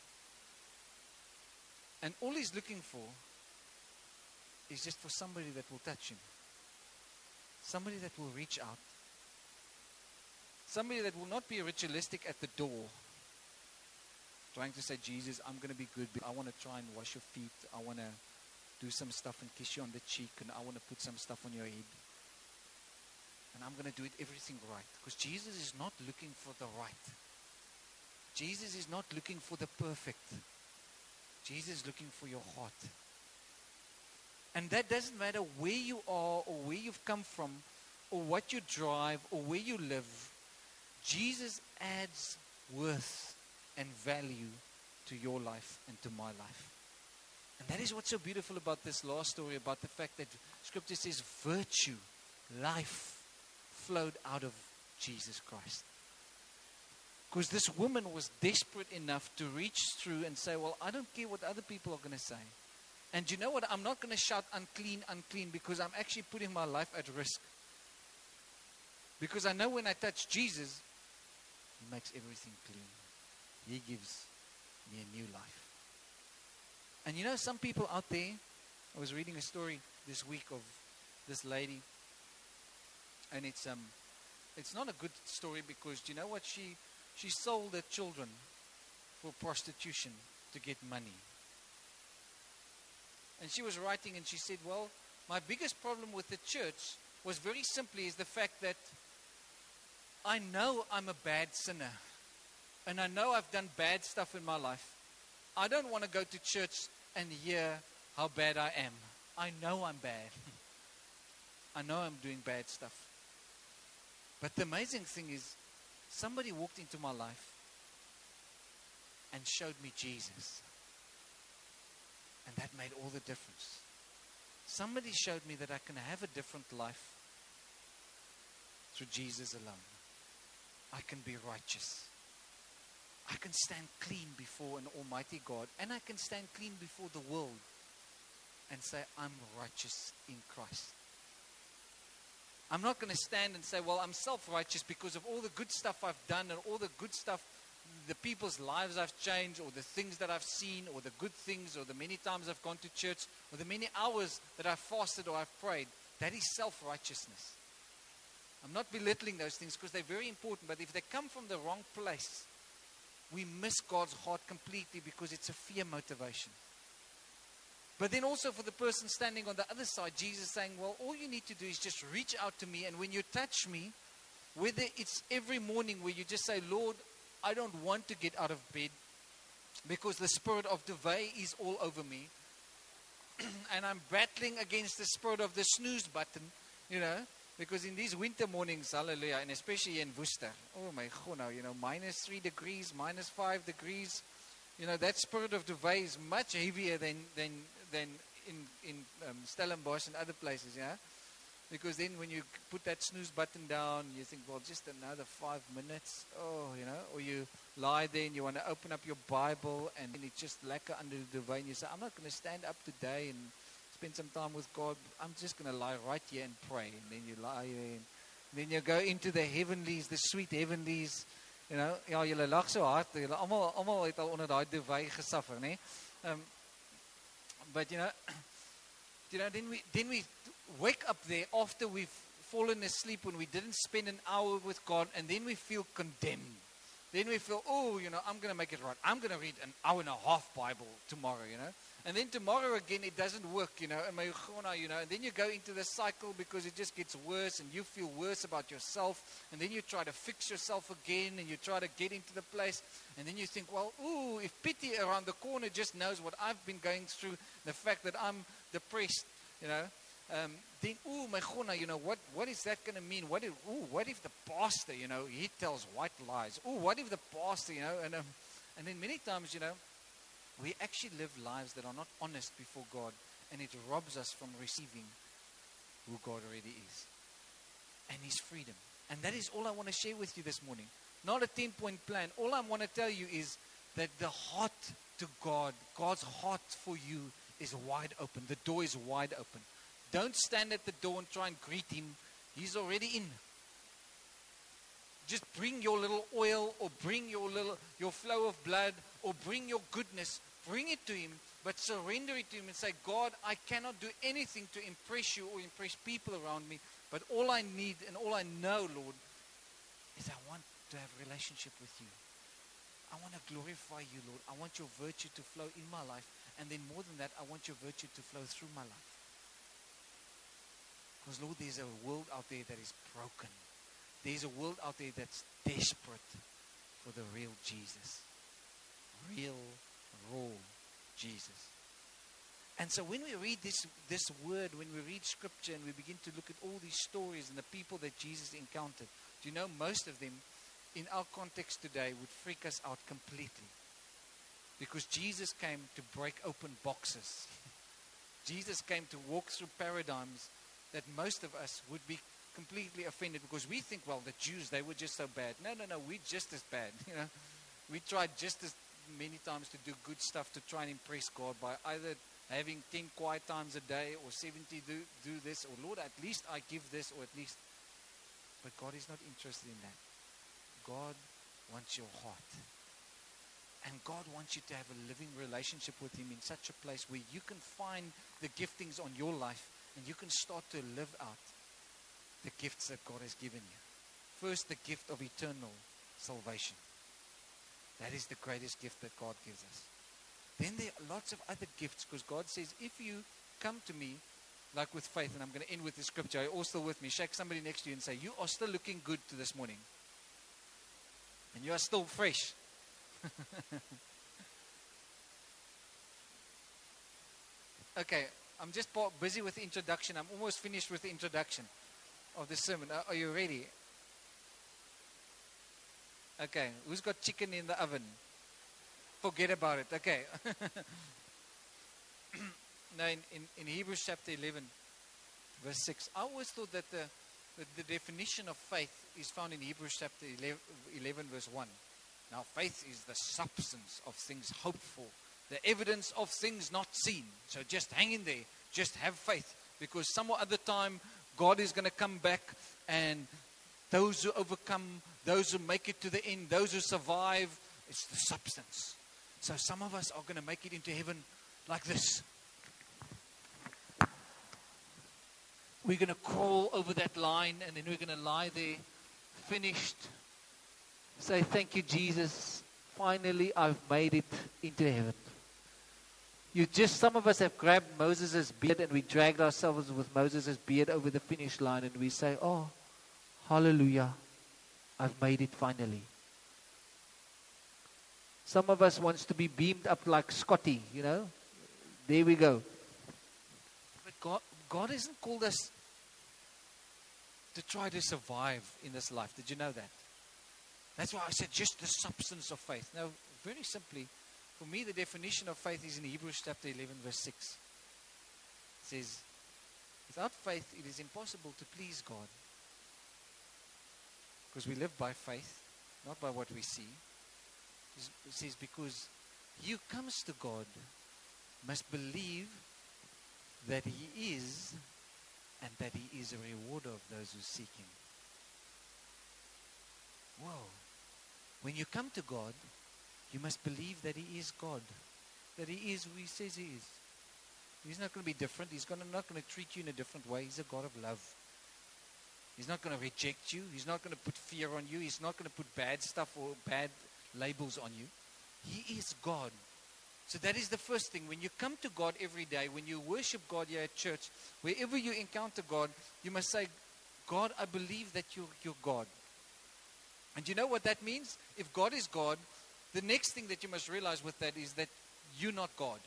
and all he's looking for is just for somebody that will touch him. Somebody that will reach out. Somebody that will not be ritualistic at the door, trying to say, Jesus, I'm going to be good. I want to try and wash your feet. I want to do some stuff and kiss you on the cheek, and I want to put some stuff on your head. And I'm going to do it everything right. Because Jesus is not looking for the right. Jesus is not looking for the perfect. Jesus is looking for your heart. And that doesn't matter where you are or where you've come from or what you drive or where you live. Jesus adds worth and value to your life and to my life. And that is what's so beautiful about this last story, about the fact that Scripture says virtue, life, flowed out of Jesus Christ. Because this woman was desperate enough to reach through and say, well, I don't care what other people are going to say. And you know what? I'm not going to shout unclean, unclean, because I'm actually putting my life at risk. Because I know when I touch Jesus, He makes everything clean. He gives me a new life. And you know, some people out there, I was reading a story this week of this lady. And it's um, it's not a good story because, do you know what? She, she sold her children for prostitution to get money. And she was writing and she said, well, my biggest problem with the church was very simply is the fact that I know I'm a bad sinner. And I know I've done bad stuff in my life. I don't want to go to church and hear how bad I am. I know I'm bad. I know I'm doing bad stuff. But the amazing thing is, somebody walked into my life and showed me Jesus. And that made all the difference. Somebody showed me that I can have a different life through Jesus alone. I can be righteous. I can stand clean before an almighty God. And I can stand clean before the world and say, I'm righteous in Christ. I'm not going to stand and say, well, I'm self-righteous because of all the good stuff I've done and all the good stuff, the people's lives I've changed, or the things that I've seen, or the good things, or the many times I've gone to church, or the many hours that I've fasted or I've prayed. That is self-righteousness. I'm not belittling those things because they're very important, but if they come from the wrong place, we miss God's heart completely because it's a fear motivation. But then also for the person standing on the other side, Jesus saying, well, all you need to do is just reach out to me. And when you touch me, whether it's every morning where you just say, Lord, I don't want to get out of bed because the spirit of Duvet is all over me. And I'm battling against the spirit of the snooze button, you know, because in these winter mornings, hallelujah, and especially in Worcester, oh my God, now, you know, minus three degrees, minus five degrees, You know, that spirit of duvet is much heavier than than than in in um, Stellenbosch and other places, yeah. Because then when you put that snooze button down, you think, well, just another five minutes. Oh, you know, or you lie there and you want to open up your Bible and then it's just lacquer under the duvet and you say, I'm not going to stand up today and spend some time with God. I'm just going to lie right here and pray. And then you lie there and then you go into the heavenlies, the sweet heavenlies. You know, ja, julle lag so hard. Julle almal almal het al onder daai duvet gesuffer, né? Um, but you know, you know, then we then we wake up there after we've fallen asleep when we didn't spend an hour with God, and then we feel condemned. Then we feel, oh, you know, I'm going to make it right. I'm going to read an hour and a half Bible tomorrow, you know. And then tomorrow again, it doesn't work, you know. And you know, and then you go into the cycle because it just gets worse, and you feel worse about yourself. And then you try to fix yourself again, and you try to get into the place. And then you think, well, ooh, if Pity around the corner just knows what I've been going through, the fact that I'm depressed, you know. Um, then, ooh, my gonna, you know, what, what is that going to mean? What if, ooh, what if the pastor, you know, he tells white lies? Ooh, what if the pastor, you know, and um, and then many times, you know, we actually live lives that are not honest before God, and it robs us from receiving who God already is and His freedom. And that is all I want to share with you this morning. Not a ten-point plan. All I want to tell you is that the heart to God, God's heart for you is wide open. The door is wide open. Don't stand at the door and try and greet Him. He's already in. Just bring your little oil, or bring your little your flow of blood, or bring your goodness. Bring it to Him, but surrender it to Him and say, God, I cannot do anything to impress you or impress people around me, but all I need and all I know, Lord, is I want to have a relationship with you. I want to glorify you, Lord. I want your virtue to flow in my life, and then more than that, I want your virtue to flow through my life. Because, Lord, there's a world out there that is broken. There's a world out there that's desperate for the real Jesus. Real, raw Jesus. And so when we read this, this word, when we read Scripture and we begin to look at all these stories and the people that Jesus encountered, do you know most of them, in our context today, would freak us out completely. Because Jesus came to break open boxes. Jesus came to walk through paradigms that most of us would be completely offended, because we think, well, the Jews, they were just so bad. No, no, no, we're just as bad. You know, we tried just as many times to do good stuff to try and impress God by either having ten quiet times a day or seventy do, do this, or Lord, at least I give this, or at least. But God is not interested in that. God wants your heart. And God wants you to have a living relationship with Him in such a place where you can find the giftings on your life and you can start to live out the gifts that God has given you. First, the gift of eternal salvation. That is the greatest gift that God gives us. Then there are lots of other gifts, because God says, if you come to me, like with faith, and I'm going to end with the scripture. Are you all still with me? Shake somebody next to you and say, you are still looking good to this morning. And you are still fresh. Okay, I'm just busy with the introduction. I'm almost finished with the introduction of the sermon. Are you ready? Okay, who's got chicken in the oven? Forget about it. Okay. Now, in, in, in Hebrews chapter eleven, verse six, I always thought that the, the, the definition of faith is found in Hebrews chapter eleven, eleven, verse one. Now, faith is the substance of things hoped for, the evidence of things not seen. So just hang in there. Just have faith. Because some other time, God is going to come back, and those who overcome, those who make it to the end, those who survive, it's the substance. So some of us are going to make it into heaven like this. We're going to crawl over that line, and then we're going to lie there, finished. Say, thank you, Jesus. Finally, I've made it into heaven. You just, some of us have grabbed Moses' beard, and we dragged ourselves with Moses' beard over the finish line, and we say, oh, hallelujah, I've made it finally. Some of us wants to be beamed up like Scotty, you know. There we go. But God, God hasn't called us to try to survive in this life. Did you know that? That's why I said just the substance of faith. Now, very simply, For me, the definition of faith is in Hebrews chapter eleven, verse six. It says, without faith, it is impossible to please God. Because we live by faith, not by what we see. It says, because he who comes to God must believe that he is, and that he is a rewarder of those who seek him. Whoa. When you come to God, you must believe that he is God. That he is who he says he is. He's not going to be different. He's gonna, not going to treat you in a different way. He's a God of love. He's not going to reject you. He's not going to put fear on you. He's not going to put bad stuff or bad labels on you. He is God. So that is the first thing. When you come to God every day, when you worship God here at church, wherever you encounter God, you must say, God, I believe that you're, you're God. And you know what that means? If God is God, the next thing that you must realize with that is that you're not God.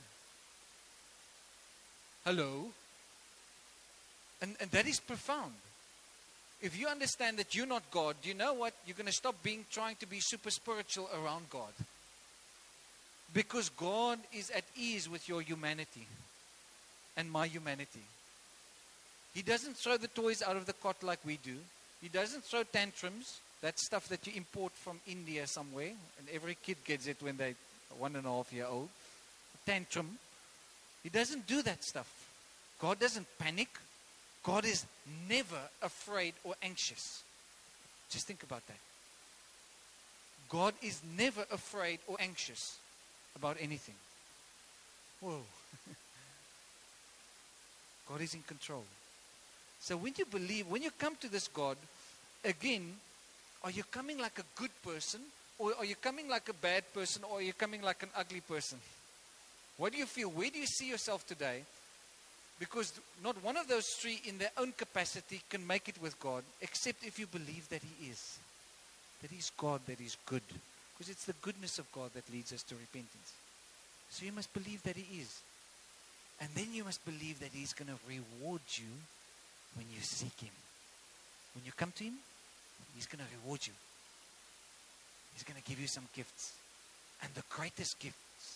Hello? And, and that is profound. If you understand that you're not God, do you know what? You're going to stop being trying to be super spiritual around God. Because God is at ease with your humanity and my humanity. He doesn't throw the toys out of the cot like we do. He doesn't throw tantrums. That's stuff that you import from India somewhere. And every kid gets it when they're one and a half year old. Tantrum. He doesn't do that stuff. God doesn't panic. God is never afraid or anxious. Just think about that. God is never afraid or anxious about anything. Whoa. God is in control. So when you believe, when you come to this God, again, are you coming like a good person? Or are you coming like a bad person? Or are you coming like an ugly person? What do you feel? Where do you see yourself today? Because not one of those three in their own capacity can make it with God, except if you believe that he is. That he's God, that he's good. Because it's the goodness of God that leads us to repentance. So you must believe that he is. And then you must believe that he's going to reward you when you seek him. When you come to him, he's going to reward you. He's going to give you some gifts. And the greatest gifts,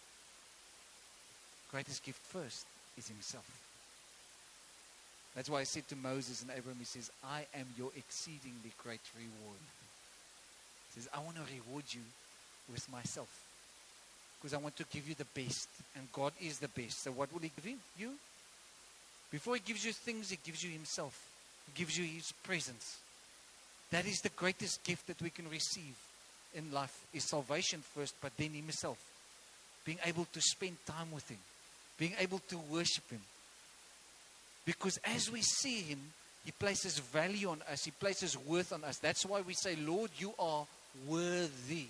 greatest gift first is himself. That's why I said to Moses and Abraham, he says, I am your exceedingly great reward. He says, I want to reward you with myself. Because I want to give you the best. And God is the best. So what will he give you? Before he gives you things, he gives you himself. He gives you his presence. That is the greatest gift that we can receive in life, is salvation first, but then himself. Being able to spend time with him. Being able to worship him. Because as we see him, he places value on us. He places worth on us. That's why we say, Lord, you are worthy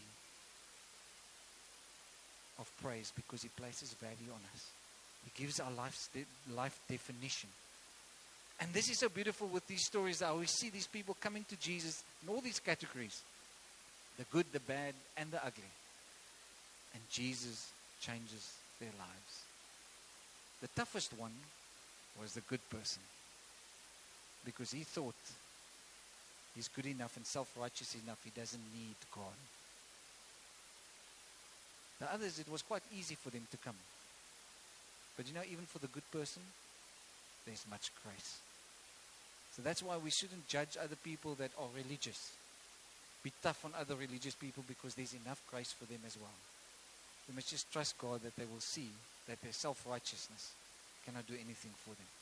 of praise, because he places value on us. He gives our life's de- life definition. And this is so beautiful with these stories. How we see these people coming to Jesus in all these categories. The good, the bad, and the ugly. And Jesus changes their lives. The toughest one was the good person. Because he thought he's good enough and self-righteous enough. He doesn't need God. The others, it was quite easy for them to come. But you know, even for the good person, there's much grace. So that's why we shouldn't judge other people that are religious. Be tough on other religious people, because there's enough grace for them as well. We must just trust God that they will see that their self-righteousness cannot do anything for them.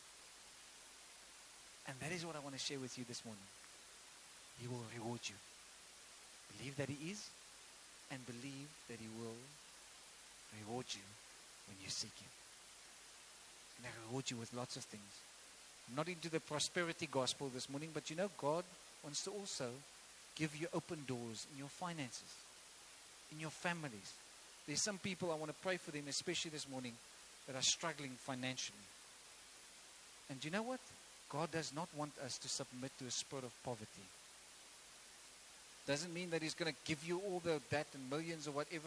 And that is what I want to share with you this morning. He will reward you. Believe that he is, and believe that he will reward you when you seek him. He's going to reward you with lots of things. I'm not into the prosperity gospel this morning, but you know, God wants to also give you open doors in your finances, in your families. There's some people, I want to pray for them, especially this morning, that are struggling financially. And you know what? God does not want us to submit to a spirit of poverty. Doesn't mean that he's going to give you all the that and millions or whatever.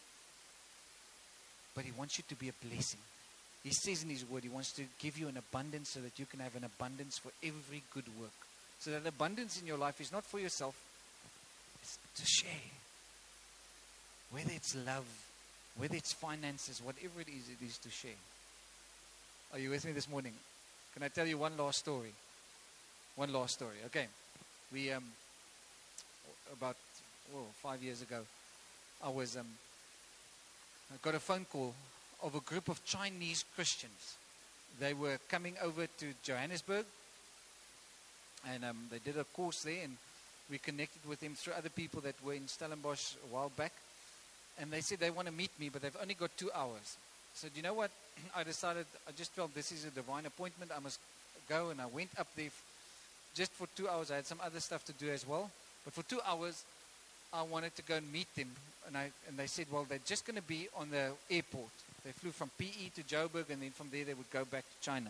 But he wants you to be a blessing. He says in his word, he wants to give you an abundance so that you can have an abundance for every good work. So that abundance in your life is not for yourself, it's to share. Whether it's love, whether it's finances, whatever it is, it is to share. Are you with me this morning? Can I tell you one last story? One last story. Okay. We, um, about oh, five years ago, I was, um, I got a phone call of a group of Chinese Christians. They were coming over to Johannesburg, and um, they did a course there, and we connected with them through other people that were in Stellenbosch a while back. And they said they want to meet me, but they've only got two hours. So do you know what? I decided, I just felt this is a divine appointment. I must go, and I went up there f- just for two hours. I had some other stuff to do as well. But for two hours, I wanted to go and meet them. And, I, and they said, well, they're just going to be on the airport. They flew from P E to Joburg, and then from there they would go back to China.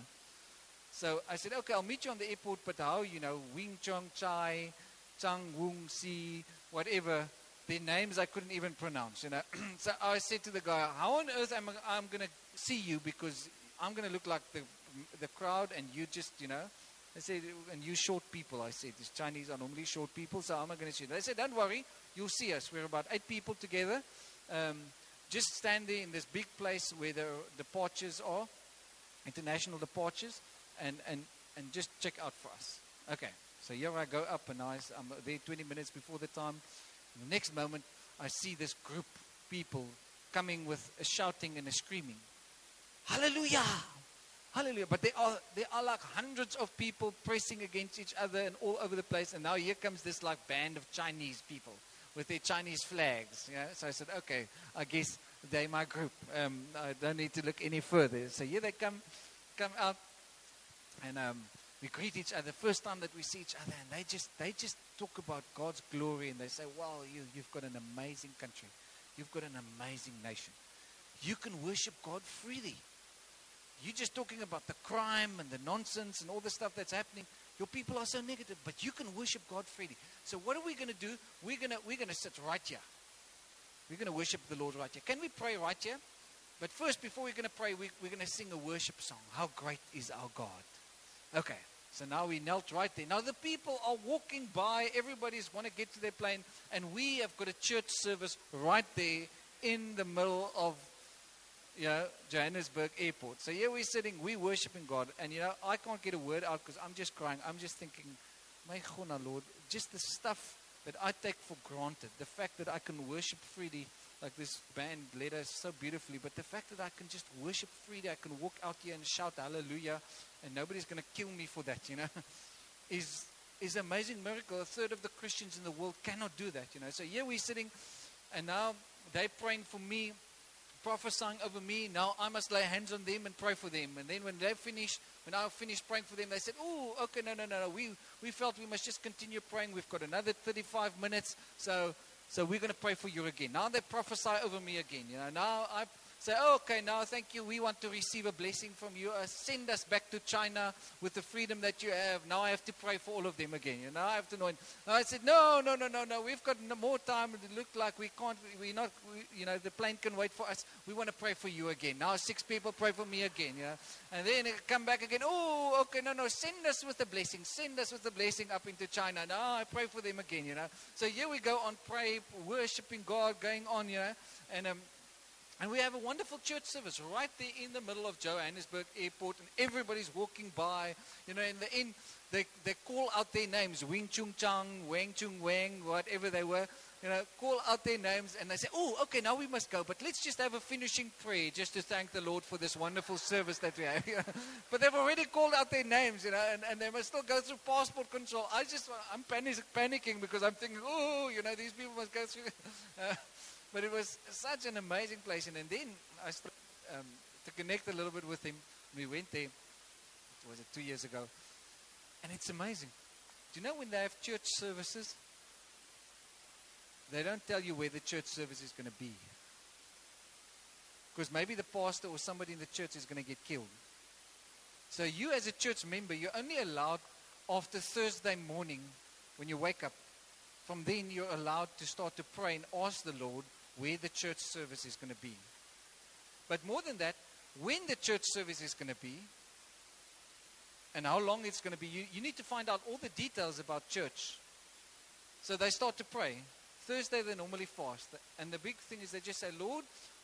So I said, okay, I'll meet you on the airport, but how, you know, Wing Chong Chai, Chang Wung Si, whatever, their names I couldn't even pronounce, you know. So I said to the guy, how on earth am I I'm going to see you, because I'm going to look like the the crowd, and you just, you know. I said, and you short people, I said. These Chinese are normally short people, so how am I going to see you? They said, don't worry, you'll see us. We're about eight people together. Um, just stand there in this big place where the departures are, international departures, and, and, and just check out for us. Okay, so here I go up, and I, I'm there twenty minutes before the time. The next moment, I see this group of people coming with a shouting and a screaming. Hallelujah! Hallelujah. But there are, there are like hundreds of people pressing against each other and all over the place. And now here comes this like band of Chinese people with their Chinese flags. Yeah? So I said, okay, I guess they're my group. Um, I don't need to look any further. So here they come, come out, and um, we greet each other. First time that we see each other, and they just they just talk about God's glory, and they say, wow, you, you've got an amazing country. You've got an amazing nation. You can worship God freely. You're just talking about the crime and the nonsense and all the stuff that's happening. Your people are so negative, but you can worship God freely. So what are we going to do? We're going to we're going to sit right here. We're going to worship the Lord right here. Can we pray right here? But first, before we're going to pray, we, we're going to sing a worship song. How great is our God? Okay, so now we knelt right there. Now the people are walking by. Everybody's want to get to their plane. And we have got a church service right there in the middle of, you know, Johannesburg airport. So here we're sitting, we're worshiping God. And, you know, I can't get a word out because I'm just crying. I'm just thinking, my Chona, Lord, just the stuff that I take for granted. The fact that I can worship freely, like this band led us so beautifully. But the fact that I can just worship freely, I can walk out here and shout hallelujah, and nobody's going to kill me for that, you know, is is an amazing miracle. A third of the Christians in the world cannot do that, you know. So here we're sitting, and now they're praying for me, prophesying over me. Now I must lay hands on them and pray for them. And then when they finish, when I finished praying for them, they said, oh, okay, no, no, no, no. We, we felt we must just continue praying. We've got another thirty-five minutes. So, so we're going to pray for you again. Now they prophesy over me again. You know, now I say, oh, okay, now thank you. We want to receive a blessing from you. Uh, send us back to China with the freedom that you have. Now I have to pray for all of them again. You know, I have to know. And I said, no, no, no, no, no. We've got no more time. It looked like we can't, we're not, we, you know, the plane can wait for us. We want to pray for you again. Now six people pray for me again, you know. And then it come back again. Oh, okay, no, no. Send us with the blessing. Send us with the blessing up into China. Now I pray for them again, you know. So here we go on pray, worshiping God, going on, you know. And, um, And we have a wonderful church service right there in the middle of Johannesburg Airport, and everybody's walking by. You know, in the end, they they call out their names, Wing Chung Chang, Wang Chung Wang, whatever they were. You know, call out their names, and they say, oh, okay, now we must go. But let's just have a finishing prayer just to thank the Lord for this wonderful service that we have. You know? But they've already called out their names, you know, and, and they must still go through passport control. I just, I'm panic, panicking because I'm thinking, oh, you know, these people must go through. Uh, But it was such an amazing place. And, and then I started um, to connect a little bit with him. We went there, was it two years ago? And it's amazing. Do you know when they have church services, they don't tell you where the church service is going to be? Because maybe the pastor or somebody in the church is going to get killed. So you as a church member, you're only allowed after Thursday morning when you wake up. From then you're allowed to start to pray and ask the Lord where the church service is going to be. But more than that, when the church service is going to be and how long it's going to be, you, you need to find out all the details about church. So they start to pray. Thursday they normally fast. And the big thing is they just say, Lord,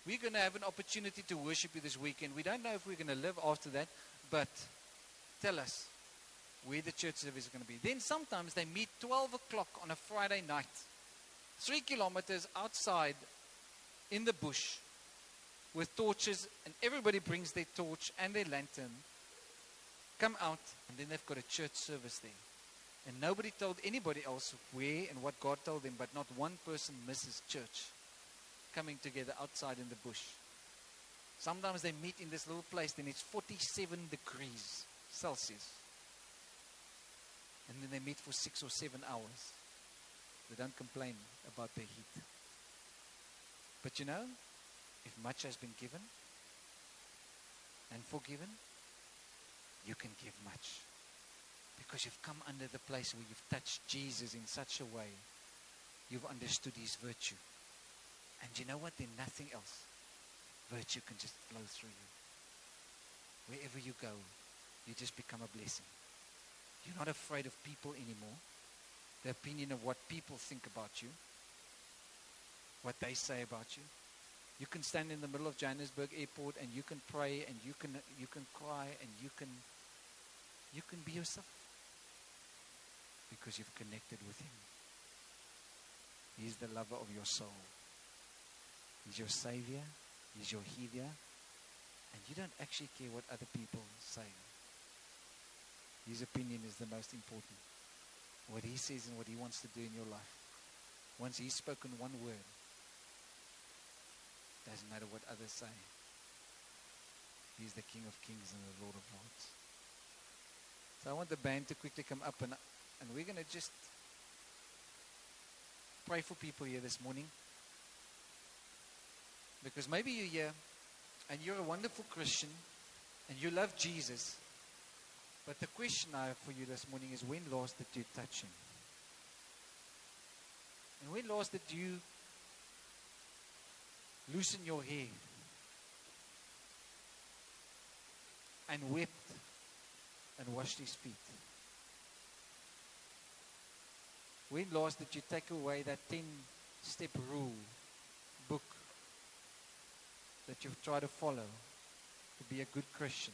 We're going to have an opportunity to worship you this weekend. We don't know if we're going to live after that, but tell us where the church service is going to be. Then sometimes they meet twelve o'clock on a Friday night, three kilometers outside in the bush with torches, and everybody brings their torch and their lantern, come out, and then they've got a church service there. And nobody told anybody else where and what God told them, but not one person misses church coming together outside in the bush. Sometimes they meet in this little place, then it's forty-seven degrees Celsius. And then they meet for six or seven hours. They don't complain about the heat. But you know, if much has been given and forgiven, you can give much. Because you've come under the place where you've touched Jesus in such a way, you've understood his virtue. And you know what? Then nothing else. Virtue can just flow through you. Wherever you go, you just become a blessing. You're not afraid of people anymore. The opinion of what people think about you, what they say about you. You can stand in the middle of Johannesburg Airport and you can pray and you can you can cry and you can you can be yourself because you've connected with him. He's the lover of your soul. He's your savior. He's your healer. And you don't actually care what other people say. His opinion is the most important. What he says and what he wants to do in your life. Once he's spoken one word, doesn't matter what others say. He's the King of Kings and the Lord of Lords. So I want the band to quickly come up and, and we're going to just pray for people here this morning. Because maybe you're here and you're a wonderful Christian and you love Jesus. But the question I have for you this morning is, when last did you touch him? And when last did you loosen your hair and wept and washed his feet? When last did you take away that ten-step rule book that you've tried to follow to be a good Christian?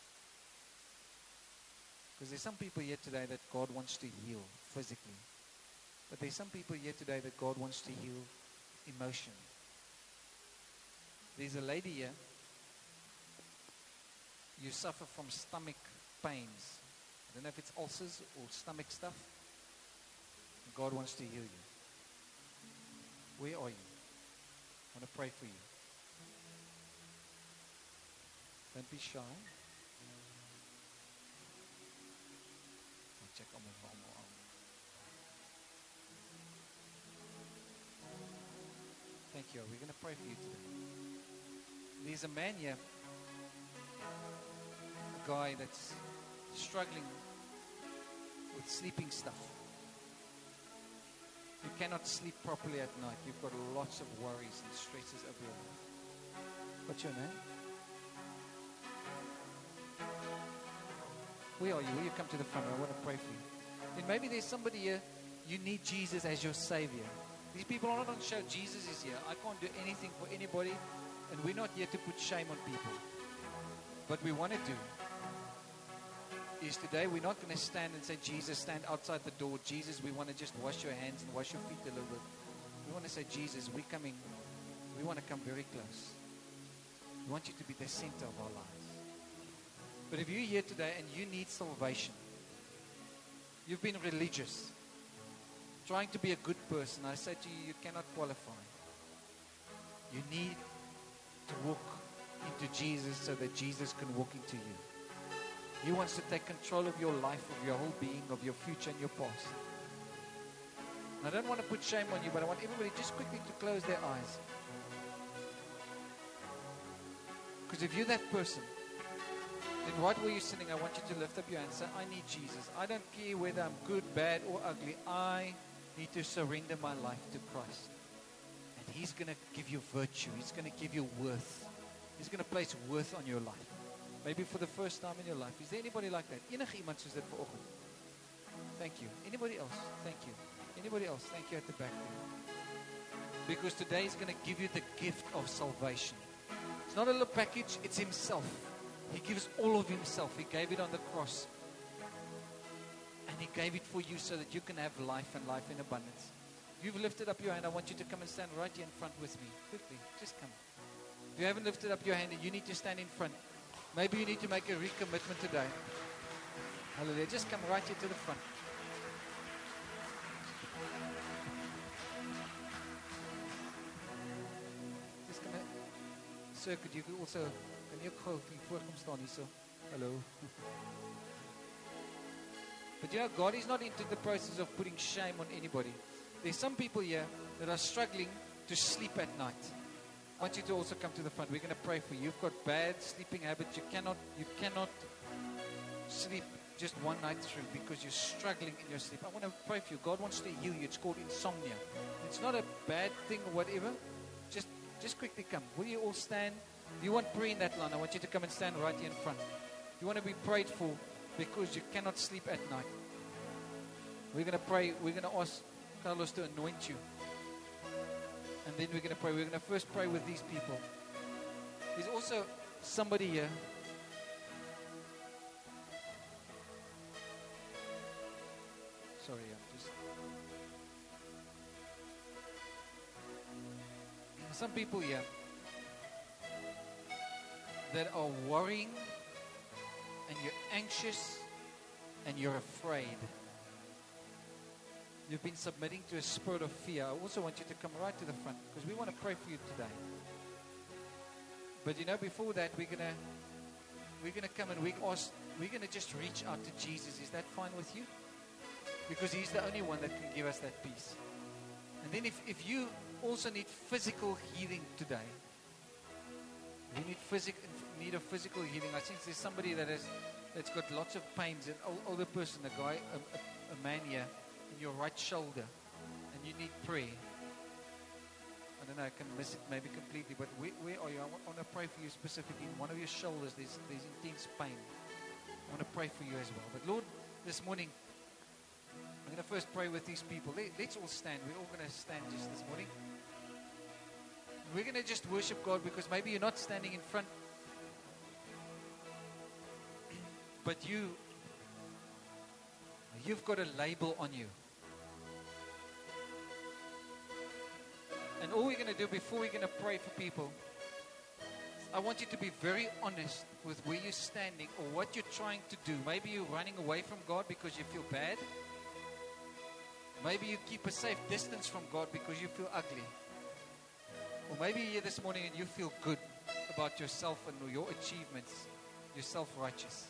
Because there's some people here today that God wants to heal physically. But there's some people here today that God wants to heal emotionally. There's a lady here. You suffer from stomach pains. I don't know if it's ulcers or stomach stuff. God wants to heal you. Where are you? I want to pray for you. Don't be shy. Check on my phone. Thank you. We're going to pray for you today. There's a man here, a guy that's struggling with sleeping stuff. You cannot sleep properly at night. You've got lots of worries and stresses over your life. What's your name? Where are you? Will you come to the front? I want to pray for you. Then maybe there's somebody here, you need Jesus as your Savior. These people are not on show. Jesus is here. I can't do anything for anybody, and we're not here to put shame on people. What we want to do is today we're not going to stand and say, Jesus, stand outside the door. Jesus, we want to just wash your hands and wash your feet a little bit. We want to say, Jesus, we're coming. We want to come very close. We want you to be the center of our lives. But if you're here today and you need salvation, you've been religious, trying to be a good person, I say to you, you cannot qualify. You need to walk into Jesus so that Jesus can walk into you. He wants to take control of your life, of your whole being, of your future and your past. And I don't want to put shame on you, but I want everybody just quickly to close their eyes. Because if you're that person, then right where you're sitting, I want you to lift up your hand and say, I need Jesus. I don't care whether I'm good, bad, or ugly. I need to surrender my life to Christ. And He's going to give you virtue. He's going to give you worth. He's going to place worth on your life. Maybe for the first time in your life. Is there anybody like that? Enige iemand soos dit vanoggend? Thank you. Anybody else? Thank you. Anybody else? Thank you at the back there. Because today is going to give you the gift of salvation. It's not a little package, it's Himself. He gives all of Himself. He gave it on the cross. And He gave it for you so that you can have life and life in abundance. If you've lifted up your hand, I want you to come and stand right here in front with me. Quickly, just come. If you haven't lifted up your hand and you need to stand in front, maybe you need to make a recommitment today. Hallelujah. Just come right here to the front. Just come here. Circuit, you can also, kan jy ook gou voorkom staan hier so. Hallo. But you know, God is not into the process of putting shame on anybody. There's some people here that are struggling to sleep at night. I want you to also come to the front. We're going to pray for you. You've got bad sleeping habits. You cannot, you cannot sleep just one night through because you're struggling in your sleep. I want to pray for you. God wants to heal you. It's called insomnia. It's not a bad thing or whatever. Just, just quickly come. Will you all stand? If you want prayer in that line, I want you to come and stand right here in front. If you want to be prayed for because you cannot sleep at night, we're going to pray. We're going to ask Carlos to anoint you. And then we're going to pray. We're going to first pray with these people. There's also somebody here. Sorry, I'm just... Some people here that are worrying and you're anxious and you're afraid. You've been submitting to a spirit of fear. I also want you to come right to the front because we want to pray for you today. But you know, before that, we're gonna we're gonna come and we ask. We're gonna just reach out to Jesus. Is that fine with you? Because He's the only one that can give us that peace. And then, if if you also need physical healing today, you need physical need of physical healing. I think there's somebody that has that's got lots of pains. An old, older person, a guy, a, a, a man here. In your right shoulder, and you need prayer. I don't know, I can miss it maybe completely, but where, where are you? I want, I want to pray for you specifically. In one of your shoulders, there's, there's intense pain. I want to pray for you as well. But Lord, this morning, I'm going to first pray with these people. Let, let's all stand. We're all going to stand just this morning. We're going to just worship God because maybe you're not standing in front, but you, you've got a label on you. And all we're going to do before we're going to pray for people, I want you to be very honest with where you're standing or what you're trying to do. Maybe you're running away from God because you feel bad. Maybe you keep a safe distance from God because you feel ugly. Or maybe you're here this morning and you feel good about yourself and your achievements. You're self-righteous.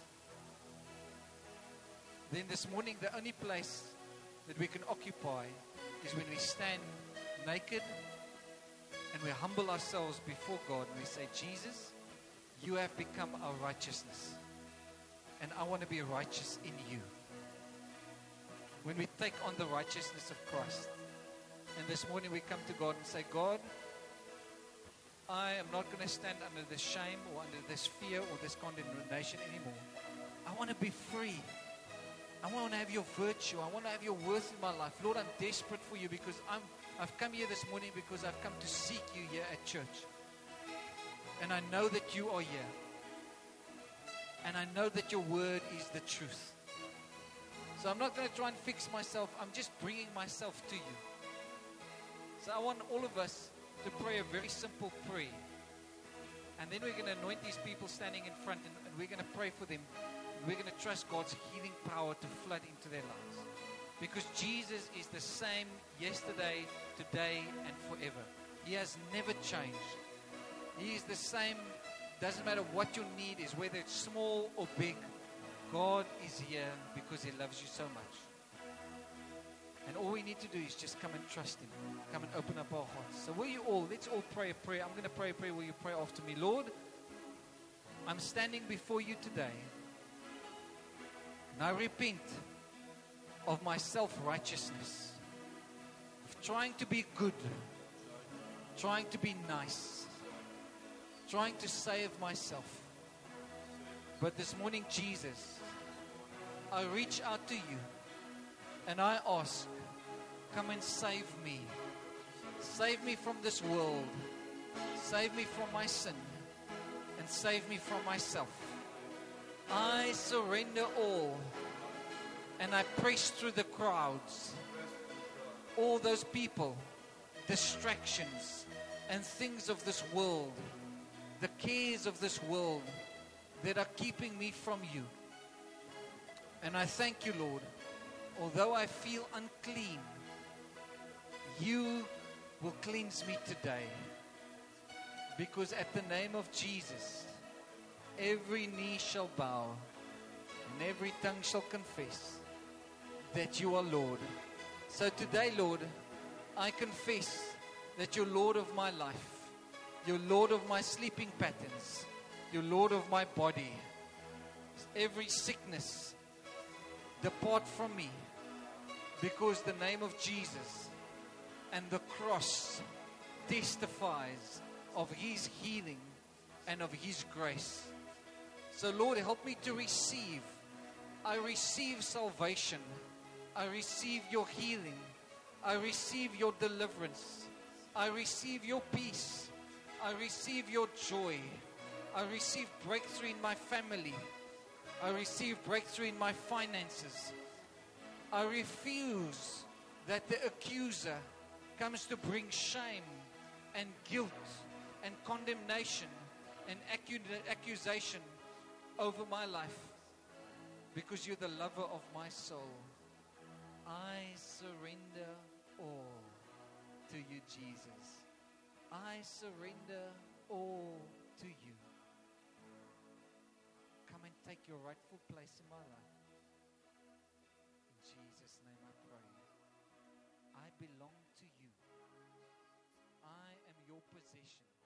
Then this morning, the only place that we can occupy is when we stand naked and we humble ourselves before God and we say, Jesus, you have become our righteousness. And I want to be righteous in you. When we take on the righteousness of Christ. And this morning we come to God and say, God, I am not going to stand under this shame or under this fear or this condemnation anymore. I want to be free. I want to have your virtue. I want to have your worth in my life. Lord, I'm desperate for you because I'm, I've come here this morning because I've come to seek you here at church. And I know that you are here. And I know that your word is the truth. So I'm not going to try and fix myself. I'm just bringing myself to you. So I want all of us to pray a very simple prayer. And then we're going to anoint these people standing in front and, and we're going to pray for them. We're going to trust God's healing power to flood into their lives. Because Jesus is the same yesterday, today, and forever. He has never changed. He is the same. Doesn't matter what your need is, whether it's small or big. God is here because He loves you so much. And all we need to do is just come and trust Him. Come and open up our hearts. So will you all, let's all pray a prayer. I'm going to pray a prayer. Will you pray after me? Lord, I'm standing before you today. And I repent of my self-righteousness, of trying to be good, trying to be nice, trying to save myself. But this morning, Jesus, I reach out to you and I ask, come and save me. Save me from this world. Save me from my sin. and save me from myself. I surrender all, and I press through the crowds, all those people, distractions, and things of this world, the cares of this world that are keeping me from you. And I thank you, Lord, although I feel unclean, you will cleanse me today. Because at the name of Jesus, every knee shall bow and every tongue shall confess that you are Lord. So today, Lord, I confess that you're Lord of my life. You're Lord of my sleeping patterns. You're Lord of my body. Every sickness, depart from me, because the name of Jesus and the cross testifies of His healing and of His grace. So Lord, help me to receive. I receive salvation. I receive your healing. I receive your deliverance. I receive your peace. I receive your joy. I receive breakthrough in my family. I receive breakthrough in my finances. I refuse that the accuser comes to bring shame and guilt and condemnation and accu- accusation over my life, because you're the lover of my soul. I surrender all to you, Jesus. I surrender all to you. Come and take your rightful place in my life. In Jesus' name I pray. I belong to you. I am your possession.